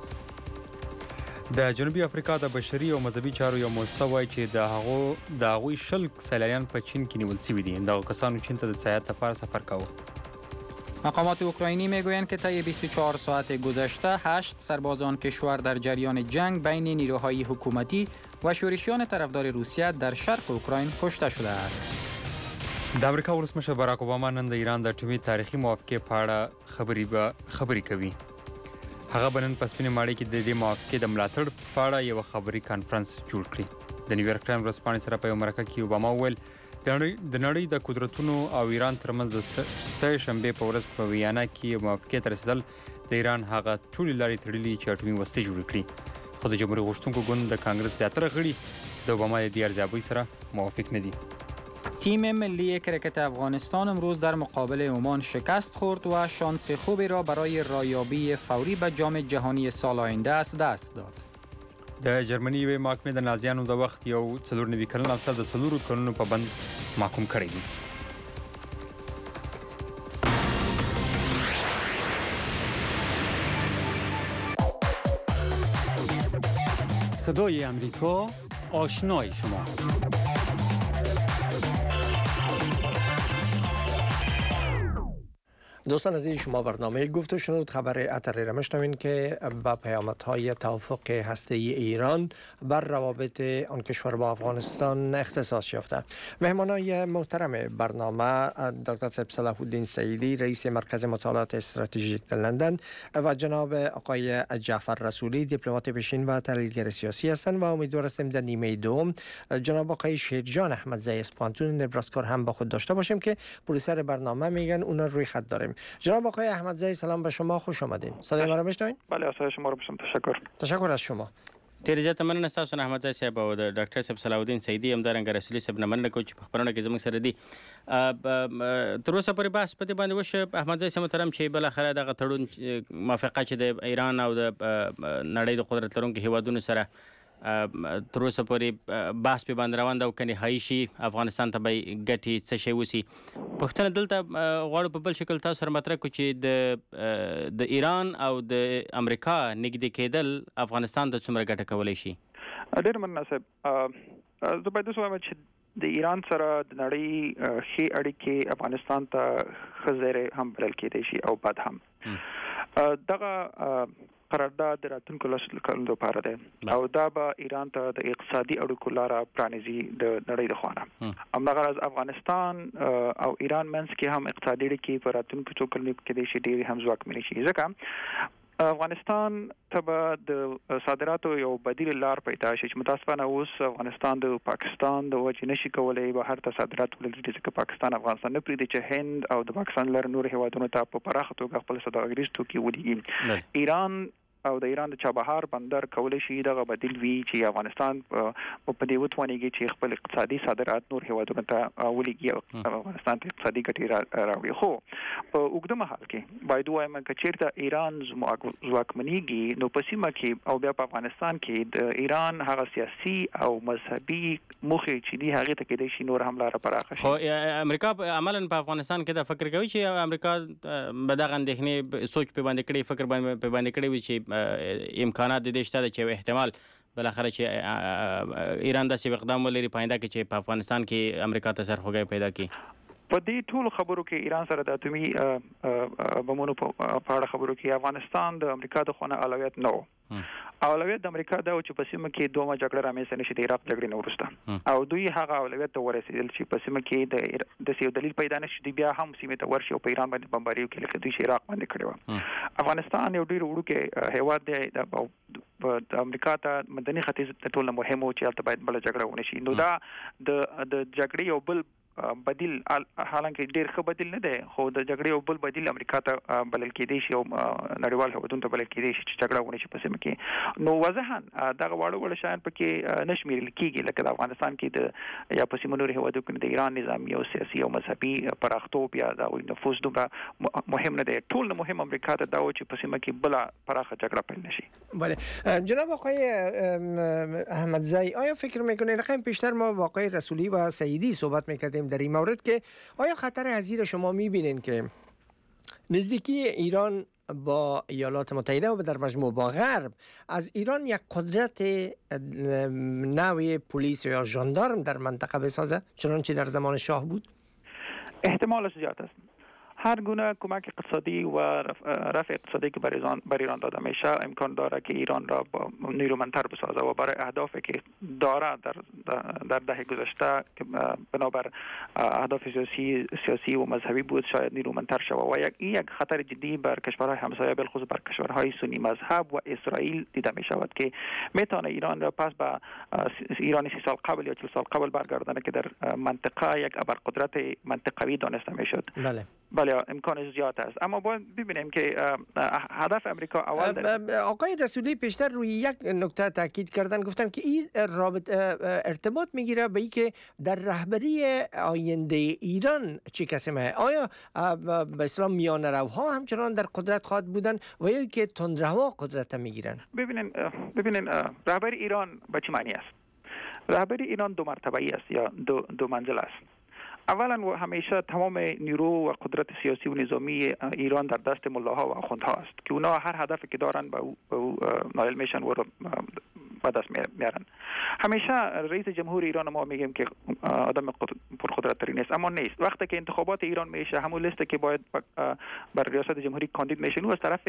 د جنوبي افریقا د بشري او مذهبي چارو یو مؤسسه وایي چې د هغوی 10 سیلانیان په چین کې نیول شوي دي. دغه کسانو چین ته د سیاحت لپاره سفر کاوه. مقامات اوکراینی میگویند که طی 24 ساعت گذشته 8 سرباز آن کشور در جریان جنگ بین نیروهای حکومتی و شورشیان طرفدار روسیه در شرق اوکراین کشته شده است. د امریکا ولسمشر باراک اوباما نن د ایران د اټومي تاریخي موافقې په اړه خبرې کوي. هغه بنن په سپینې ماڼۍ کې د دې موافقې د ملاتړ په اړه یو خبري کانفرنس جوړ کړی. د نیویارک ټایمز ورځپاڼې سره په یو مرکه کې اوباما وویل د نړۍ د قدرتونو او ایران ترمنځ د سه شنبه په ورځ په ویانا کې موافقې ته رسیدل د ایران هغه ټولې لارې تړلې چې اټومي وسلې جوړې کړي. خو د جمهوریت غوښتونکو ګوند د کانګرس زیاتره غړي د اوباما د دې ارزیابۍ سره موافق نه دي. تیم ملی کرکت افغانستان امروز در مقابل عمان شکست خورد و شانس خوبی را برای رایابی فوری به جام جهانی سال آینده از دست داد. د جرمني یوې محکمې د نازیانو د وخت یو 94 کلن افسر د 4 کلونو په بند محکوم کړی دی. صدای امریکا آشنای شما. دوستان عزیز، شما برنامه گفت و شنود خبر اتری را میشنوین که با پیامدهای توافق هسته‌ای ایران بر روابط آن کشور با افغانستان اختصاص یافته. مهمانای محترم برنامه دکتر صلاح الدین سعیدی رئیس مرکز مطالعات استراتژیک در لندن و جناب آقای جعفر رسولی دیپلمات پیشین و تحلیلگر سیاسی هستند و امیدوار هستیم در نیمه دوم جناب آقای شیرجان احمدزی از پانتون نبراسکا هم با خود داشته باشیم که پرویسر برنامه میگن اون روی خط داریم. جناب آقای احمدزی سلام به شما، خوش آمدین. صدای ما را میشنوین؟ بله، صدای شما را میشنوم. تشکر از شما. ډېر زیاته مننه ستاسو نه احمدزی صاحب او د ډاکټر صاحب صلاح الدین سعیدي همدارنګه رسولي صاحب نه مننه کوم چې په خبرونه کې زموږ سره دي. تر اوسه پورې بحث په دې باندې وشو احمدزی صاحب محترم چې بلاخره دغه تړون موافقه چې د ایران او د نړۍ د قدرت لرونکو هیوادونو سره تر اوسه پورې بحث په باندې روان دی او کني هاي شي افغانستان ته به ګټي څه شي وسی. پښتنه دلته غواړو په بل شکل تاسو سره مطرح کو چې د ایران او د امریکا نږدې کېدل افغانستان ته څومره ګټه کولای شي؟ ډېر مننه صاحب. زه باید ووایم چې د ایران سره د نړۍ ښې اړیکې افغانستان ته ښه زیری هم بلل کېدای شي او بد هم. دغه قرارداد د راتلونکو لسو کلونو لپاره دی او دا به ایران ته د اقتصادي اړیکو لاره پرانیزي د نړۍ د خوا. همدغه راز افغانستان او ایران منځ کې هم اقتصادي اړیکې په راتلونکو څو کلونو کې کېدای شي ډېرې هم ځواکمنې شي، ځکه افغانستان ته به د صادراتو یو بدیل لار پیدا شي چې متاسفانه اوس افغانستان د پاکستان د وجې نشي کولای بهر ته صادرات ولري ځکه پاکستان افغانستان نه پریږدي چې هند او د پاکستان لر نور هیوادونو ته په پراخه توګه خپل سوداګریز توکي ولېږي. ایران او د ایران د چابهار بندر کولای شي دغه بدیل وي چې افغانستان په دې وتوانیږي چې خپل اقتصادي صادرات نور هیوادونو ته ولېږي او افغانستان ته اقتصادي ګټې راوړي. خو په اوږده مهال کې باید وایم چې چیرته ایران ځواکمنېږي نو په سیمه کې او بیا په افغانستان کې د ایران هغه سیاسي او مذهبي موخې چې دي هغه ته کېدای شي نور هم لاره پراخه شي. خو امریکا عملاً په افغانستان کې دا فکر کوي چې امریکا به دغه اندېښنې سوچ په باندې کړي فکر په باندې کړي وي چې امکانات د دې شته چې احتمال بالاخره چې ایران داسې اقدام ولري په آینده کې چې په افغانستان کې امریکا ته سرخوږی پیدا کړي. په دې ټولو خبرو کې ایران سره د اتومي بمونو په اړه خبرو کې افغانستان د امریکا د خونه اولویت نه و. اولویت د امریکا دا چې په سیمه کې دوه جګړه رامنځته نشي د عراق جګړې نه وروسته او دوی هغه اولویت ته ورسېدل چې په سیمه کې د یو دلیل پیدا نشي دی بیا هم سیمه ته ورشي او په ایران باندې بمباري وکړي لکه دوی چې عراق باندې کړی و. افغانستان یو ډېر وړوکی هیواد دی د امریکا ته مدني ختیځ ته ټول مهم و چې هلته باید بله جګړه ونه شي. نو دا د جګړې یو بل بدیل حالانکه ډیر ښه بدیل نه دی خو د جګړې یو بل بدیل امریکا ته بلل کېدی شي او نړیوال هیوادونو ته بلل کېدی شي چې جګړه ونه شي په سیمه کې. نو واضحا دغه واړه شیان پکې نه شمیرل کېږي لکه د افغانستان کې د یا په سیمه نورو هیوادونو کې د ایران نظامي او سیاسي او مذهبي پراختوب یا د نفوذ دومره مهم نه دی. ټول مهم امریکا ته دا و چې په سیمه کې بله پراخه جګړه پیل نشي. بله جناب آقای احمدزی آیا فکر میکنید رقم پیشتر ما با آقای رسولی و سعیدی صحبت میکردیم در این مورد که آیا خطر از زیر شما میبینین که نزدیکی ایران با ایالات متحده و در مجموع با غرب از ایران یک قدرت نوع پلیس یا ژاندارم در منطقه بسازه چنانچه در زمان شاه بود؟ احتمالش زیاد است. هر گونه کمک اقتصادی و رفع اقتصادی که بر ایران داده میشه امکان داره که ایران را نیرومندتر بسازه و برای اهدافی که داره در دهه گذشته که بنابر اهداف سیاسی و مذهبی بود شاید نیرومندتر شود و یک خطر جدی بر کشورهای همسایه بالخصوص بر کشورهای سنی مذهب و اسرائیل دیده می شود که میتونه ایران را پس به ایران 30 سال قبل یا 40 سال قبل برگردانه که در منطقه یک ابرقدرت منطقوی دانسته میشد. بله امکانش زیاد است اما باید ببینیم که هدف امریکا اول آقای رسولی پیشتر روی یک نکته تاکید کردن گفتن که این ارتباط میگیره به اینکه در رهبری آینده ایران چه کسمه آیا به اسلام میانه روها همچنان در قدرت خواهد بودن و یا که تندروا قدرت میگیرن؟ ببینین رهبری ایران به چه معنی است؟ رهبری ایران دو مرتبه‌ای است یا دو منزل است. اولا و همیشه تمام نیرو و قدرت سیاسی و نظامی ایران در دست ملاها و آخوندها است که اونا هر هدفی که دارن به او نایل میشن و به دست میارن. همیشه رئیس جمهور ایران ما میگیم که آدم پرقدرت ترین است اما نیست. وقتی که انتخابات ایران میشه همون لیستی که باید بر ریاست جمهوری کاندید میشه از طرف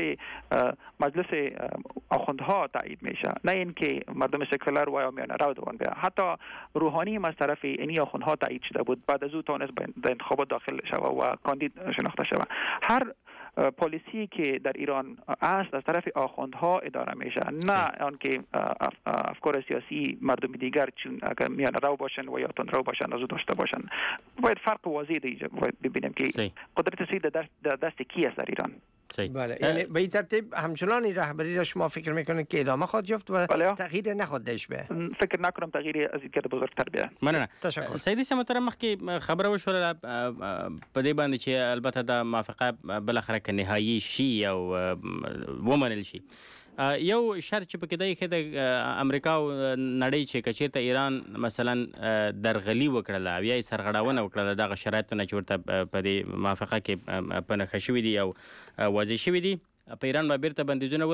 مجلس آخوندها تایید میشه نه اینکه مردم سکولار و یا میانه رو دوان بیا. حتی روحانی هم از طرف اینی آخوندها تایید شده بود بعد از او تونست به انتخابات داخل شود و کاندید شناخته شود. هر پالیسی که در ایران است از طرف آخوندها اداره میشه نه آنکه افکار سیاسی مردم دیگر چون اگر میان رو باشن و یا تند رو باشن از او داشته باشن. باید فرق واضح ببینیم که قدرت سیاسی در دست کی است در ایران. بله یعنی به این ترتیب همچنان رهبری را شما فکر میکنید که ادامه خواهد یافت و تغییر نخواهد داشت به فکر نکنم تغییر از اینکه بزرگتر بیاد. مننه. تشکر. سیدی محترم مخکې خبره وشوله په دې باندې چې البته د موافقه بالاخره که نهایی شي او ومنل شي یو شرط چې پکې دی د امریکا او نړۍ چې که چېرته ایران مثلا درغلي وکړله او یا یې سرغړونه وکړله دغه شرایطونه چې ورته په دې موافقه کې په نښه شوي دي او واضح شوي دي په ایران به بیرته بندیزونه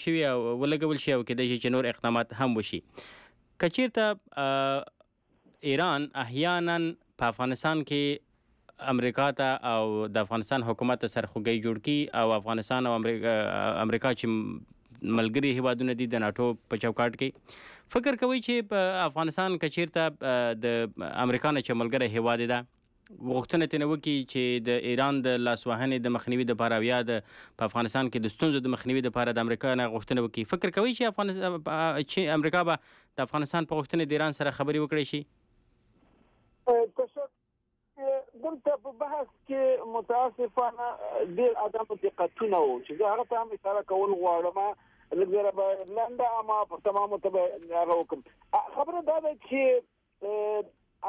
ولګول شي او کېدای شي چې نور اقدامات هم وشي. که چېرته ایران احیانا په افغانستان کې امریکا ته او د افغانستان حکومت ته سرخوږی جوړ کړي او افغانستان او امریکا چې ملګري هیوادونه دي د ناټو په چوکاټ کې فکر کوي چې په افغانستان کې چیرته د امریکا نه چې ملګری هیواد ده غوښتنه تنه وکي چې د ایران د لاسوهنې د مخنیوي لپاره بیا په افغانستان کې د ستونزو د مخنیوي لپاره د امریکا نه غوښتنه وکي. فکر کوي چې امریکا به د افغانستان په غوښتنې د ایران سره خبرې وکړي شي؟ دلته په بحث کې متاسفانه ډېر عدم دقتونه وو چې زه هغه ته هم اشاره کول غواړم لږ به لنډه اما په تمامو ته هغه وکړم. خبره دا ده چې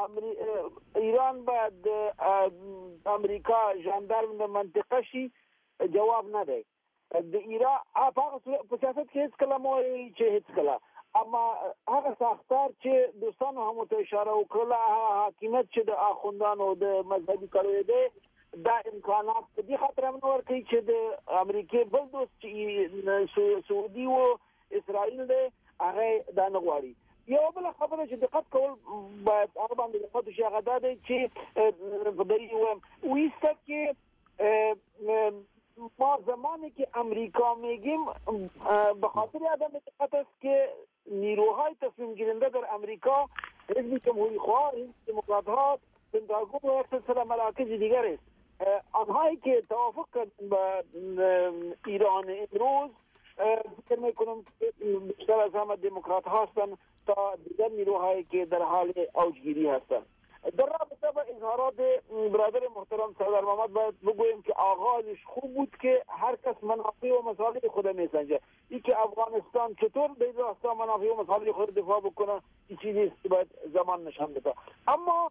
ایران باید د امریکا ژاندارم د منطقه شي، جواب نه دی. د ایران په سیاست کې هیڅ کله مو چې هیڅ کله، اما هغه ساختار چې دوستانو هم ته اشاره وکړه، حاکمیت چې د اخوندانو د مذهبي کړو دی، دا امکانات په دې خاطر هم نور کوي چې د امریکای بل دوست چې سعودي او اسرائیل دی هغه دا نه غواړي. یو بل خبره چې دقت کول باید هغه باندې دقت وشي، هغه دا دی چې په دې ویسته کې ما زمانی که امریکا میگیم به خاطر عدم دقت است که نیروهای تصمیم گیرنده در امریکا، حزب جمهوری خواه، حزب دموکرات ها، پنتاگون و یک سلسله مراکز دیگر است. آنهایی که توافق کردن با ایران امروز فکر میکنم که بیشتر از همه دموکرات هستند تا دیگر نیروهایی که در حال اوجگیری هستند. در رابطه با اظهارات برادر محترم سردار محمد باید بگویم که آغازش خوب بود که هر کس منافع و مصالح خود میسنجه. این که افغانستان چطور به راستا منافع و مصالح خود دفاع بکنه این چیزی است که باید زمان نشان بده. اما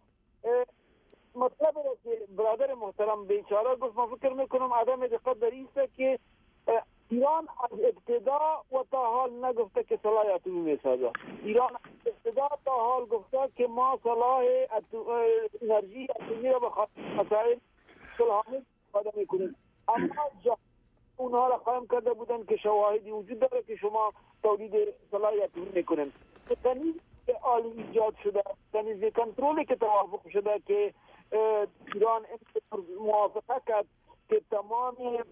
مطلب است که برادر محترم بیچاره گفت، من فکر میکنم عدم دقت در این است که ایران از ابتدا و تا حال نگفته که سلاح اتمی میسازه. ایران از ابتدا تا حال گفته که ما سلاح انرژی اتمی را به خاطر مسائل صلحآمیز استفاده میکنیم. اما اونها را قائم کرده بودن که شواهدی وجود داره که شما تولید سلاح اتمی میکنین. تنیز عالی ایجاد شده، تنیز کنترلی که توافق شده که ایران موافقه کرد که تمام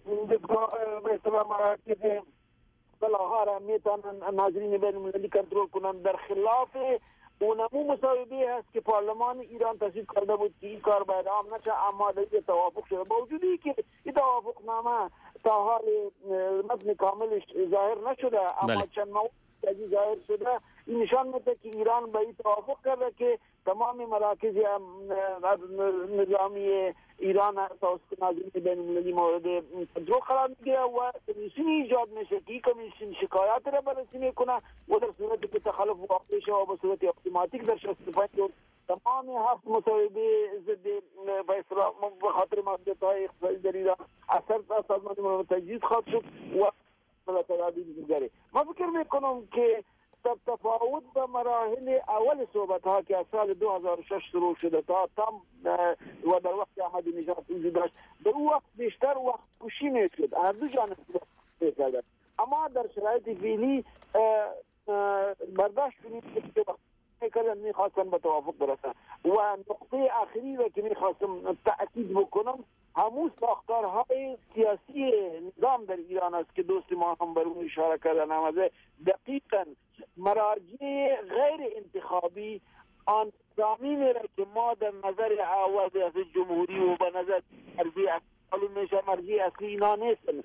مراکز سلاح را میتونن ناظرین بین المللی کنترل کنند، در خلاف اونمو مصاحبه هست که پارلمان ایران تصویب کرده بود که این کار باید عام نشه، اما دیگه توافق شده. با وجودی که این توافق نامه تا حال متن کاملش ظاهر نشده، اما چند موضوع ظاهر شده، این نشان میده که ایران به این توافق کرده که تمام مراکز نظامی ایران توسط ناظرین بین المللی مورد کنترل قرار میگیره و کمیسیونی ایجاد میشه که این کمیسیون شکایات را بررسی میکنه و در صورتی که تخلف واقع شه و به صورت اتوماتیک در 65 روز تمام 7 مصاحبه ضد به خاطر محدودیت‌های اقتصادی در ایران اثر سازمان ملل تجدید خواهد شد و تدابیر دیگری. من فکر میکنم که تفاوت به مراحل اول صحبت ها که از سال 2006 شروع شده تا تم و در وقت احمدی نژاد وجود داشت، در اون وقت بیشتر وقت کشی میشد، هر دو جانب میکردند. اما در شرایط فعلی برداشت کنید که میکردن میخواستن به توافق برسن. و نقطه اخری را که میخواستم تأکید بکنم همون ساختارهای سیاسی نظام در ایران است که دوست ما هم بر اون اشاره کردن. همازه دقیقاً مراجع غیر انتخابی آن نظامی را که ما در نظر آواز از جمهوری و به نظر مرجع اصلی اینا نیستن،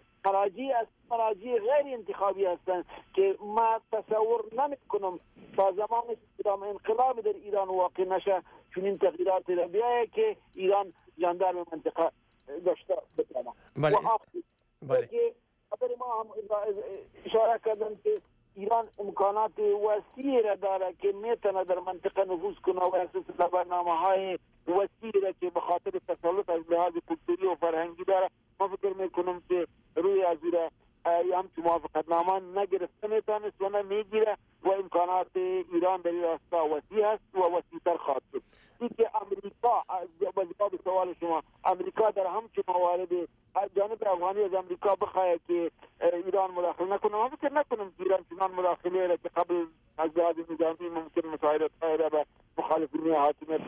مراجع غیر انتخابی هستند که ما تصور نمی کنم تا زمان انقلاب در ایران واقع نشه چون این تغییرات را بیایه که ایران جاندار منطقه داشته بتونه. بله. که خبر ما هم اشاره کردن که ایران امکانات وسیعی را داره که میتونه در منطقه نفوذ کنه و اساس برنامه‌های وسیعی را که به خاطر تسلط از لحاظ کلتوری و فرهنگی داره. ما فکر میکنم که روی از هم که موافقتنامه نگرفته میتونست و نمیگیره و امکانات ایران در این راستا وسیع است و وسیع‌تر خواهد شد. این که امریکا، به جواب سوال شما، امریکا در همچین موارد از جانب افغانی از امریکا بخواهد که ایران مداخله نکنه، من فکر نکنم که ایران چنان مداخله را که قبل از لحاظ نظامی ممکن مساعدت را به مخالفین حاکمیت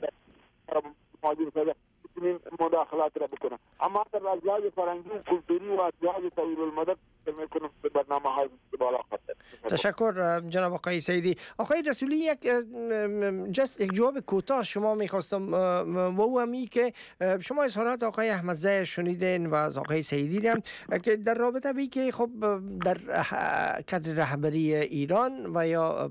مواجه شده مداخلات را بکنه. اما در لحاظ فرهنگی و کلتوری و از لحاظ طویل المدت فکر میکنم که برنامه های بالا خواهد. تشکر جناب آقای سیدی. آقای رسولی یک جواب کوتاه شما میخواستم و او همی که شما اظهارات آقای احمدزی شنیدین و از آقای سیدی هم که در رابطه بی که خب در کادر رهبری ایران و یا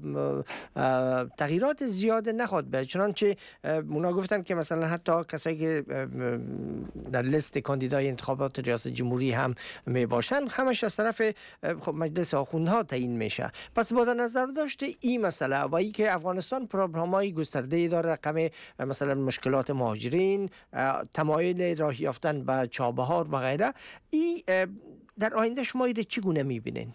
تغییرات زیاد نخواد به، چنانچه اونا گفتن که مثلا حتی کسایی که در لیست کاندیدای انتخابات ریاست جمهوری هم می باشن همش از طرف خب مجلس آخوندها تعیین میشه. پس با در نظر داشته این مسئله و ای که افغانستان پروبلم‌های گسترده‌ای داره، رقم مثلا مشکلات مهاجرین، تمایل راه یافتن به چابهار و غیره، این در آینده شما ایره چگونه می‌بینین؟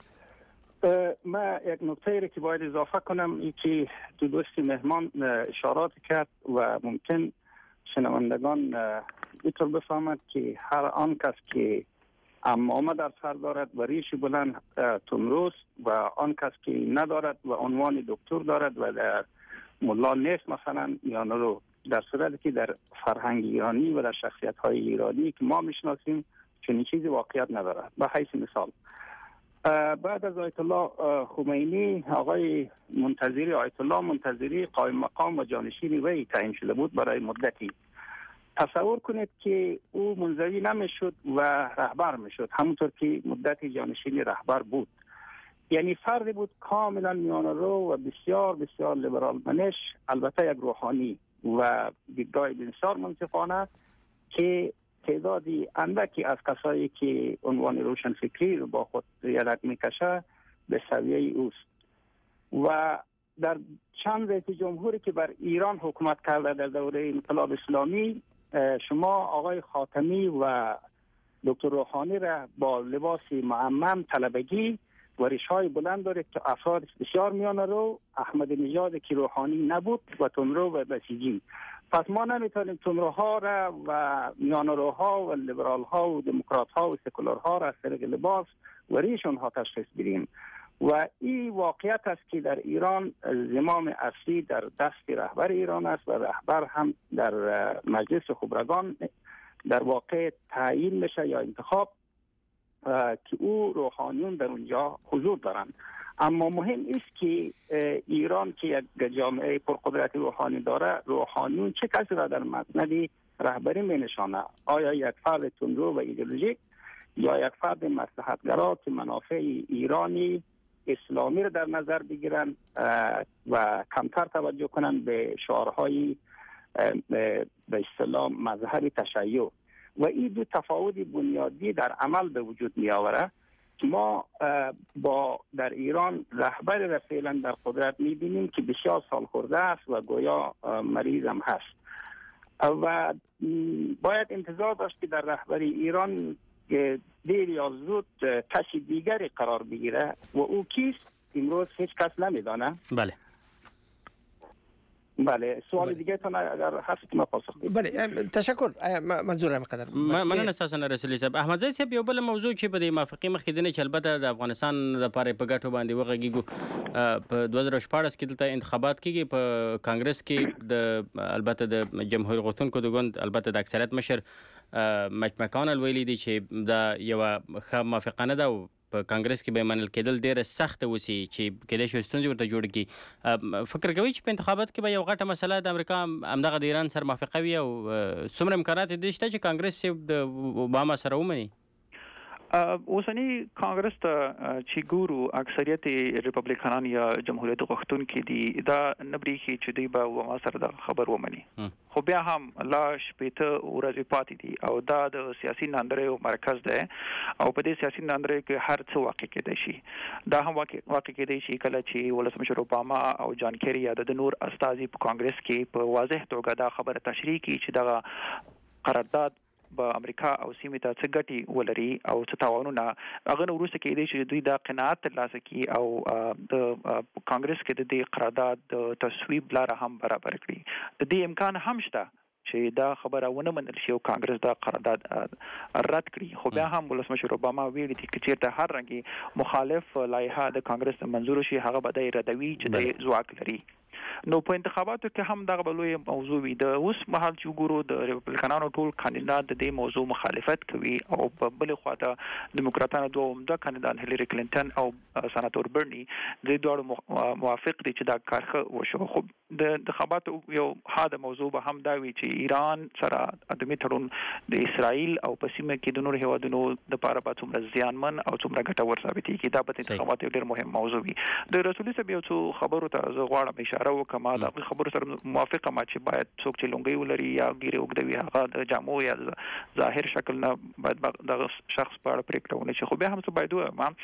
من یک نکته که باید اضافه کنم این که دوست مهمان اشارات کرد و ممکن شنوندگان اینطور بفهمد که هر آن کس که عمامه در سر دارد و ریش بلند تندروست و آن کس که ندارد و عنوان دکتر دارد و در ملا نیست مثلا یعنی رو در صورتی که در فرهنگ ایرانی و در شخصیت های ایرانی که ما میشناسیم چنین چیزی واقعیت ندارد. به حیث مثال بعد از آیت الله خمینی آقای منتظری آیت الله منتظری قائم مقام و جانشین وی تعیین شده بود برای مدتی. تصور کنید که او منزوی نمیشد و رهبر میشد همونطور که مدتی جانشین رهبر بود. یعنی فردی بود کاملا میانه رو و بسیار بسیار لیبرال منش، البته یک روحانی و دیدگاه بسیار منصفانه که تعدادی اندکی از کسایی که عنوان روشن فکری رو با خود یادت میکشه به سویه اوست. و در چند رئیس جمهوری که بر ایران حکومت کرده در دوره انقلاب اسلامی شما آقای خاتمی و دکتر روحانی را با لباس معمم طلبگی و ریش‌های بلند دارید که افراد بسیار میانه رو، احمد نژاد که روحانی نبود و تندرو و بسیجی. پس ما نمیتونیم تندروها را و میانه روها و لیبرال ها و دموکرات ها و سکولار ها را از طریق لباس و ریش اونها تشخیص بدیم. و این واقعیت است که در ایران زمام اصلی در دست رهبر ایران است و رهبر هم در مجلس خبرگان در واقع تعیین میشه یا انتخاب که او روحانیون در اونجا حضور دارند. اما مهم است که ایران که یک جامعه پرقدرت روحانی داره، روحانیون چه کسی را در مسند رهبری می نشانه؟ آیا یک فرد تندرو و ایدئولوژیک یا یک فرد مصلحتگرا که منافع ایرانی اسلامی را در نظر بگیرن و کمتر توجه کنن به شعارهای به اصطلاح مذهبی تشیع؟ و این دو تفاوت بنیادی در عمل به وجود می آوره که ما با در ایران رهبر را فعلا در قدرت می بینیم که بسیار سال خورده است و گویا مریض هم هست و باید انتظار داشت که در رهبری ایران دیر یا زود کسی دیگری قرار بگیره و او کیست امروز هیچ کس نمیدانه. بله سوال دیگه تون اگر هست ما پاسخ بدیم. بله تشکر منظورم قدر من اساسا رسولی صاحب احمدزی صاحب یو بل موضوع چې په دې موافقه مخکې دنه چې البته د افغانستان لپاره په ګټو باندې وغږیږو په 2014 کې دلته انتخابات کېږي په کانګرس کې د البته د جمهوریت غوښتونکو د ګوند البته د اکثریت مشر مکمکان الویلی دی چې دا یو موافقه نه ده په کانګرس کې به منل کېدل ډیره سخت وسی چې کله شو ستونزې ورته جوړ کی. فکر کوي چې په انتخابات کې به یو غټه مسله د امریکا همدغه د ایران سره موافقه وي او څومره امکانات دي چې کانګرس د اوباما سره ومني؟ اوسنی کانګرس ته چې ګورو اکثریت ریپبلیکانان یا جمهوریت غوښتونکي دي دا نبريخي چې دوی به اوباما سره د خبر ومني خو بیا هم لا شپېته ورځې پاتې دي او دا د سیاسي ناندریو مرکز ده او په دې سیاسي ناندریو کې هر څه واقع کېدای شي. دا هم واقع کېدای شي کله چې ولسمشر اوباما او جان کیری یا د نور استازي په کانګرس کې په واضح توګه دا خبره تشریح کړي چې دا قرارداد په امریکا او سیمه ته څه ګټي ولري او څه تاوانونه هغه وروسته کېدای شي دوی دا قناعت ترلاسه کړي او د کانګرس کې د دې قرارداد د تصویب لاره هم برابر کړي. د دې امکان هم شته چې دا خبره ونه منل شي او کانګرس دا قرارداد رد کړي. خو بیا هم ولسمشر اوباما ویلي دي چې چیرته هر رنګي مخالف لایحه د کانګرس منظور شي هغه به د ردوي چې د ځواک لري. نو په انتخاباتو کې هم دغه لوی موضوع وي. د اوس مهال چې وګورو د ریپبلیکانانو ټول کاندیدات د دې موضوع مخالفت کوي او په بل خواته دیموکراتانو دوه عمده کاندیدان هیلری کلینټن او سناتور برني د دوه موافق دي چې دا کار وشو. خو د انتخاباتو یو حاده موضوع به هم دا وي چې ایران سره اتمی تړون د اسرائیل او په سیمه کې د نور هیوادونو د لپاره به څومره زیانمن او څومره ګټور ثابتېږي. دا په انتخاباتو ډېر مهم موضوع وي. د رسولي صاحب یو څو خبرو ته زه غواړم اشاره وکړم. دا خبرو سره موافقه ما چې باید څوک چې لونګۍ ولري یا ګیرې اوږده وي هغه د جامو یا ظاهر شکل نه باید دغه شخص په اړه پرېکړه ونه شي. خو بیا هم څه باید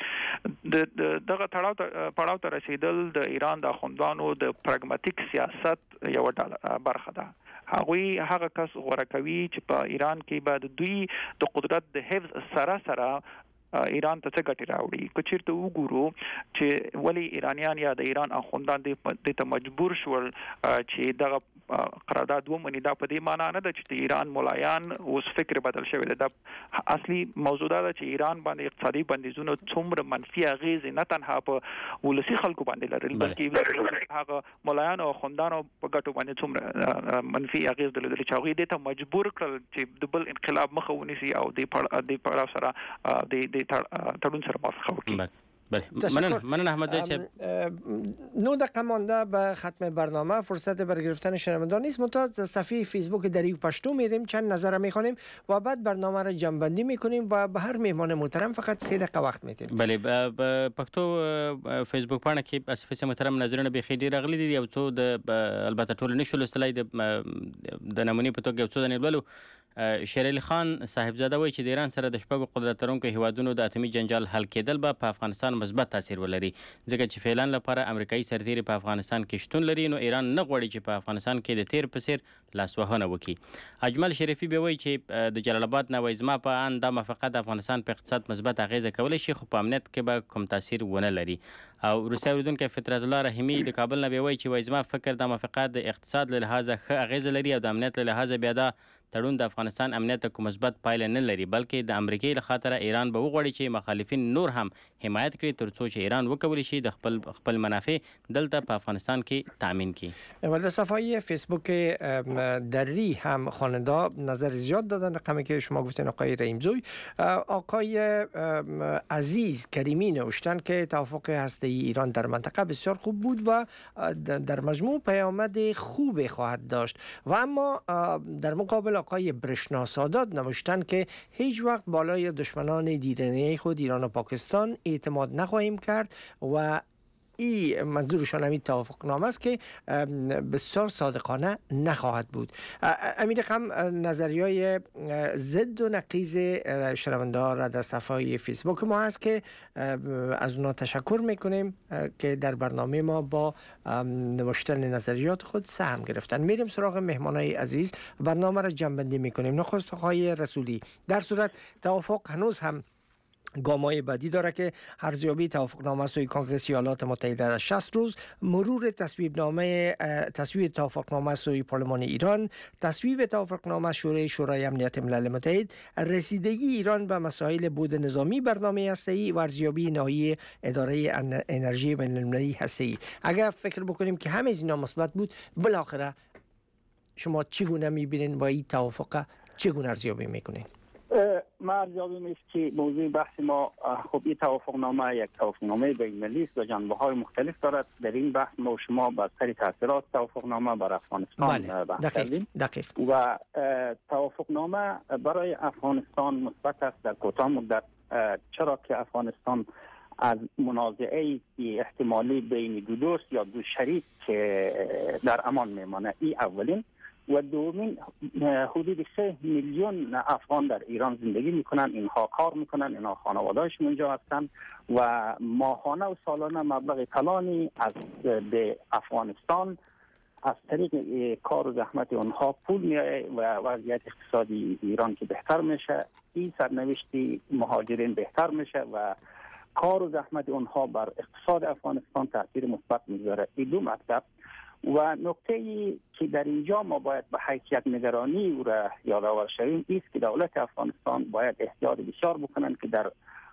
ووایم دغه پړاو ته رسېدل د ایران د اخوندانو د پراګماتیک سیاست یوه برخه ده. هغوی هغه کس غوره کوي چې په ایران کې به د دوی د قدرت د حفظ سره ایران ته څه ګټې راوړي. که چېرته وګورو چې ولې ایرانیان یا د ایران اخوندان دې ته مجبور شول چې دغه قرارداد ومني، دا په دې معنا نه ده چې د ایران ملایان اوس فکر بدل شوی دی. دا اصلي موضوع ده چې ایران باندې اقتصادي بندیزونه څومره منفي اغیز نه تنها په ولسي خلکو باندې لرل بلکې هغه ملایان او اخوندانو په ګټو باندې څومره منفي اغیز درلودل چې هغوی دې ته مجبور کړل چې د بل انقلاب مخه ونیسي او دې پړاو سره د تړون سره موافقه وکړي. مننه احمد صاحب. 9 دقیقه مانده به ختم برنامه. فرصت بر گرفتن شنوندگان نیست. منتها صفحه فیسبوک دریغ پشتو میریم، چند نظر میخونیم و بعد برنامه را جنبندی میکنیم و به هر مهمان محترم فقط 3 دقیقه وقت میدیم. بله په پښتو فیسبوک باندې کې اسفه محترم نظرونه به خېډي راغلي دي. یو څو د البته ټول نشول استلای د نمونې په توګه یو څو د نیولو شیر علي خان صاحبزاده وایي چې د ایران سره د شپږو قدرت لرونکو هیوادونو د اتمی جنجال حل کېدل به په افغانستان مثبت تاثیر ولري، ځکه چې فعلا لپاره امریکایي سرتیري په افغانستان کې شتون لري، نو ایران نه غواړي چې په افغانستان کې د تیر په څیر لاسوهنه وکړي. اجمل شریفي به وایي چې د جلال آباد نه وایي زما په ان دا موافقه د افغانستان په اقتصاد مثبت اغیزه کولی شي، خو په امنیت کې به کوم تاثیر ونه لري. او روسي اوریدونکو فطرت الله رحیمي د کابل نه به وایي چې وایي زما فکر د موافقه د اقتصاد له لحاظه ښه اغیزه لري او د امنیت له لحاظه بیا دا تړون د افغانستان امنیت ته کوم مثبت پایله نه لري، بلکې د امریکای له خاطره ایران به وغواړي چې مخالفین نور هم حمایت کړي تر څو چې ایران وکولی شي د خپل منافع دلته په افغانستان کې تامین کړي. و در صفحه فیسبوک دری هم خواننده نظر زیاد دادن، رقمی که شما گفتین آقای رحیمزوی. آقای عزیز کریمی نوشتن که توافق هسته‌ای ایران در منطقه بسیار خوب بود و در مجموع پیامد خوبی خواهد داشت، و اما در مقابل آقای برشنا سادات نوشتن که هیچ وقت بالای دشمنان دیرینه خود ایران و پاکستان اعتماد نخواهیم کرد و این منظورشان همین توافقنامه است که بسیار صادقانه نخواهد بود. امیر خم نظریای ضد و نقیض شنونده‌ها را در صفحه فیسبوک ما هست که از اونا تشکر میکنیم که در برنامه ما با نوشتن نظریات خود سهم گرفتن. میریم سراغ مهمانای عزیز، برنامه را جنبندی میکنیم. نخست آقای رسولی، در صورت توافق هنوز هم گام‌های بعدی داره که ارزیابی توافقنامه سوی کنگره ایالات متحده در 60 روز، مرور تصویب توافقنامه سوی پارلمان ایران، تصویب توافقنامه شورای امنیت ملل متحد، رسیدگی ایران به مسائل بود نظامی برنامه هسته‌ای و ارزیابی نهایی اداره انرژی بین‌المللی هسته‌ای. اگر فکر بکنیم که همه اینا مثبت بود، بالاخره شما چگونه می‌بینید با این توافق، چگونه ارزیابی می‌کنید؟ ما ارزیابی می‌کنیم که موضوع بحث ما خب این توافقنامه یک توافقنامه بین‌المللی است و جنبه‌های مختلف دارد. در این بحث ما و شما بر سر تاثیرات توافقنامه بر افغانستان بحث کردیم و توافقنامه برای افغانستان مثبت است در کوتاه مدت، چرا که افغانستان از منازعه احتمالی بین دو دوست یا دو شریک در امان میمانه. این اولین. و دومین، حدود 3 میلیون افغان در ایران زندگی میکنن، اینها کار میکنن، اینها خانواده‌شون اونجا هستن و ماهانه و سالانه مبلغ کلانی از به افغانستان از طریق کار و زحمت اونها پول میاد و وضعیت اقتصادی ایران که بهتر میشه، این سرنوشتی مهاجرین بهتر میشه و کار و زحمت اونها بر اقتصاد افغانستان تاثیر مثبت میذاره. این دو مطلب. و نکته‌ای که در اینجا ما باید به حیثیت نگرانی او را یادآور شویم است که دولت افغانستان باید احتیاط بسیار بکنند که در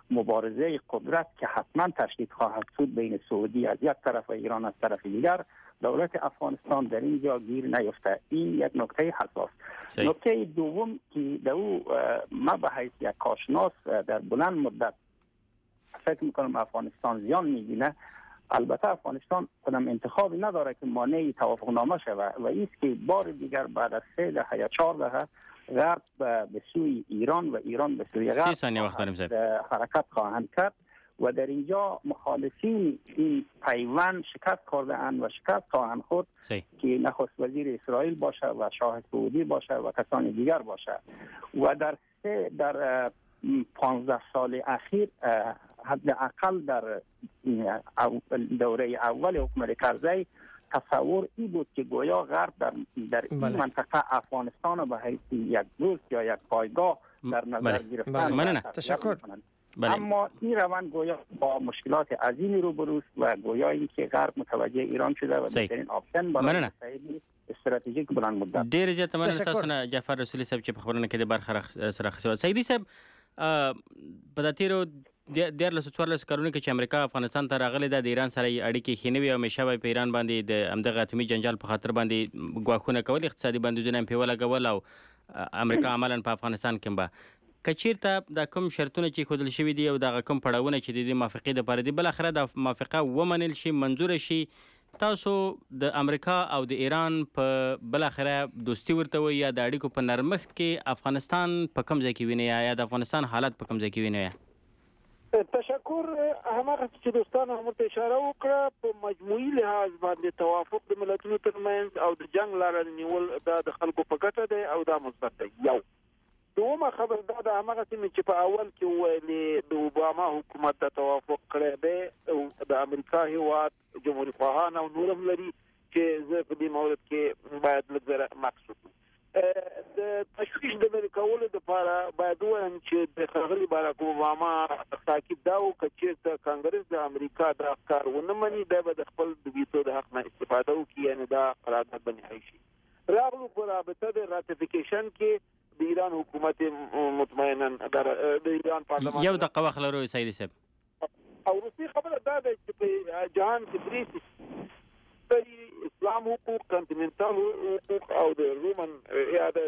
مبارزه قدرت که حتما تشدید خواهد شد بین سعودی از یک طرف و ایران از طرف دیگر، دولت افغانستان در اینجا گیر نیفته. این یک نکته حساس. نکته دوم که ما به حیث یک کارشناس در بلند مدت فکر میکنم افغانستان زیان میبینه. البته افغانستان خودم انتخابی نداره که مانع توافق نامه شود و ایست که بار دیگر بعد از 3 دهه یا 4 دهه غرب به سوی ایران و ایران به سوی غرب حرکت خواهند کرد و در اینجا مخالفین این پیوند شکست خورده اند و شکست خواهند خورد که نخست وزیر اسرائیل باشه و شاه سعودی باشه و کسان دیگر باشه و در 15 سال اخیر حداقل در دوره اول حکومت کرزی تصور این بود که گویا غرب در این منطقه افغانستان به حیث یک دوست یا یک پایگاه در نظر گرفتن. تشکر. اما این روند گویا با مشکلات عظیمی روبروست و گویا این که غرب متوجه ایران شده و بهترین آپشن برای مسائل استراتژیک بلند مدت. ډیر زیات مننه تاسو نه جعفر رسولي صاحب چې په خبرونه کې د برخه سره خصوصا سیدی صاحب په د تیرو 14 کارونه کې چې امریکا افغانستان ته راغلی د ایران سره اړیکې خینوي او همیشه په ایران باندې د امدغه اتمی جنجال په خاطر باندې غواخونه کول اقتصادي بندیزونه په ولګول او امریکا عملاً په افغانستان کې به کچیرته د کوم شرطونه چې خودل شوی دی او د کوم پړاوونه چې د موافقې د پاره دی بل اخره د موافقه ومنل شي منظور شي تاسو د امریکا او د ایران په بل اخره دوستی ورته وي یا د اړیکو په نرمښت کې افغانستان په کوم ځای کې ویني یا د افغانستان حالت په کوم ځای کې ویني؟ تشکر. همغه چې دوستانو هم ته اشاره وکړه په مجموعي لحاظ باندې توافق د ملتونو ترمنځ او د جنگ لاره نیول د خلکو په ګټه دی او دا مثبت دی. یو دومره خبر دا د همغه چې په اول کې ویلې د اوباما حکومت د توافق کړی دی او د امریکا هیواد جمهوریت خواهان او نورم لري چې زه په دې مورد کې باید لږ مقصود د تشویش د لري کولو لپاره باید وایم چې د ښاغلي باراک اوباما تاکید دا وکړي چې کانګرس د امریکا د افکار ونه مني دا به د خپل د ویتو د حق نه استفاده وکړي، یعنی دا قرارداد بنهایی شي. راغلو په رابطه د راتیفیکیشن کې د ایران حکومت مطمئنا د ایران پارلمان یو دقیقه وخت لرو سیدی صاحب او روسي خبره دا ده چې په جهان کې درې اسلام حقوق، کنټیننټال حقوق او د رومن یا د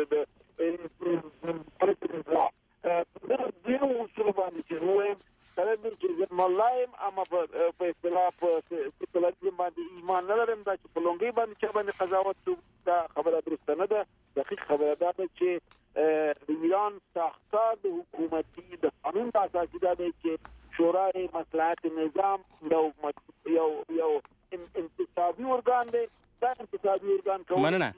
دغه اصول باندې چې وایم سره چې ملایم اما په اصطلاح په اصطلاح باندې ایمان نه لرم دا چې په لونګي باندې چې باندې قضاوت دا خبره درسته نه ده. دقیق خبره ده چې د ایران ساختار د حکومتي د قانون د اساسي دا دی چې شورای مصلحت نظام یو انتصابي ارګان دی. دا انتصابي ارګان مننه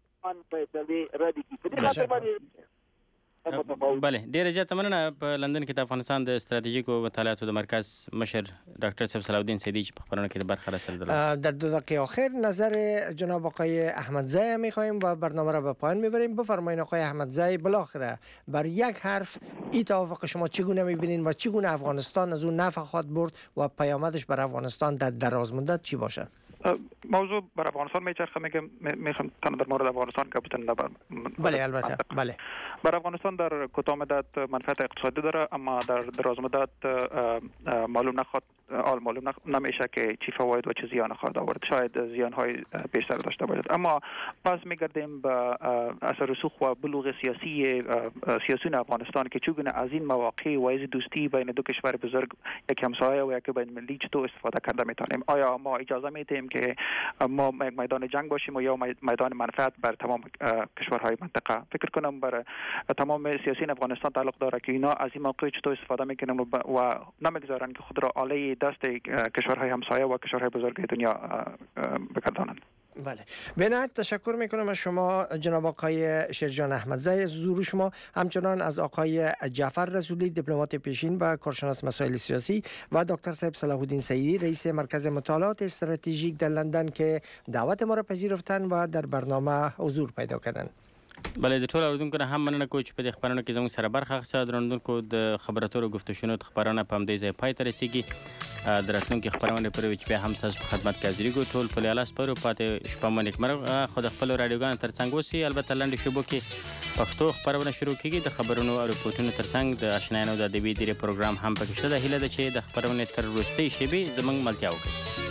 بله ډیره زیاته مننه. په لندن کې د افغانستان د استراتیژیکو مطالعاتو د مرکز مشر دکتر صاحب صلاح الدین سیدی چې په خبرونه کې د برخه رسیدل. در 2 دقیقه آخر نظر جناب آقای احمدزی می‌خوایم و برنامه را به پایان می‌بریم. بفرمایید آقای احمدزی بالاخره بر یک حرف این توافق شما چگونه می‌بینید و چگونه افغانستان از اون نفع خواهد برد و پیامدش بر افغانستان در دراز مدت چی باشه؟ موضوع بر افغانستان میچرخه میخوام تنها در مورد افغانستان کاپیتان نبرم. بله البته بله. بر افغانستان در کوتاه مدت منفعت اقتصادی داره اما در دراز مدت معلوم نمیشه که چی فواید و چه زیان خواهد آورد. شاید زیان های بیشتر داشته باشد اما باز میگردیم به اثر رسوخ و بلوغ سیاسیون افغانستان که چگونه از این مواقع و از دوستی بین دو کشور بزرگ یک همسایه و یک بین ملی چطور استفاده کرده میتونیم. آیا ما اجازه میدیم که ما میدان جنگ باشیم و یا میدان منفعت بر تمام کشورهای منطقه؟ فکر کنم بر تمام سیاسیون افغانستان تعلق داره که اینا از این موقع چطور استفاده میکنن و نمیگذارن که خود را آله دست کشورهای همسایه و کشورهای بزرگ دنیا بگردانند. بله به نهایت تشکر میکنم از شما جناب آقای شیرجان احمدزی از حضور شما، همچنان از آقای جعفر رسولی دیپلمات پیشین و کارشناس مسائل سیاسی و دکتر صاحب صلاح الدین سیدی رئیس مرکز مطالعات استراتژیک در لندن که دعوت ما را پذیرفتن و در برنامه حضور پیدا کردند. بلې د ټولو اورېدونکو نه هم مننه کوو چې په دې خپرونه کې زموږ سره برخه اخیسته. درنوونکو د خبرو اترو گفت و شنود خپرونه په همدې ځای پای ته رسیږي. د راتلونکي خپرونې پورې چې بیا هم ستاسو په خدمت کې حاضرېږو. ټول په لیاله سپارو. پاتې شپه مو نیکمرغه. خو د خپلو راډیوګانو تر څنګ اوسئ. البته لنډې شیبو کې پښتو خپرونه شروع کېږي. د خبرونو او رپورټونو تر څنګ د اشنایانو د ادبي دیرې پروګرام هم پکې شته. ده هیله ده چې د خپرونې تر وروستۍ شیبې زموږ ملتیا وکړي.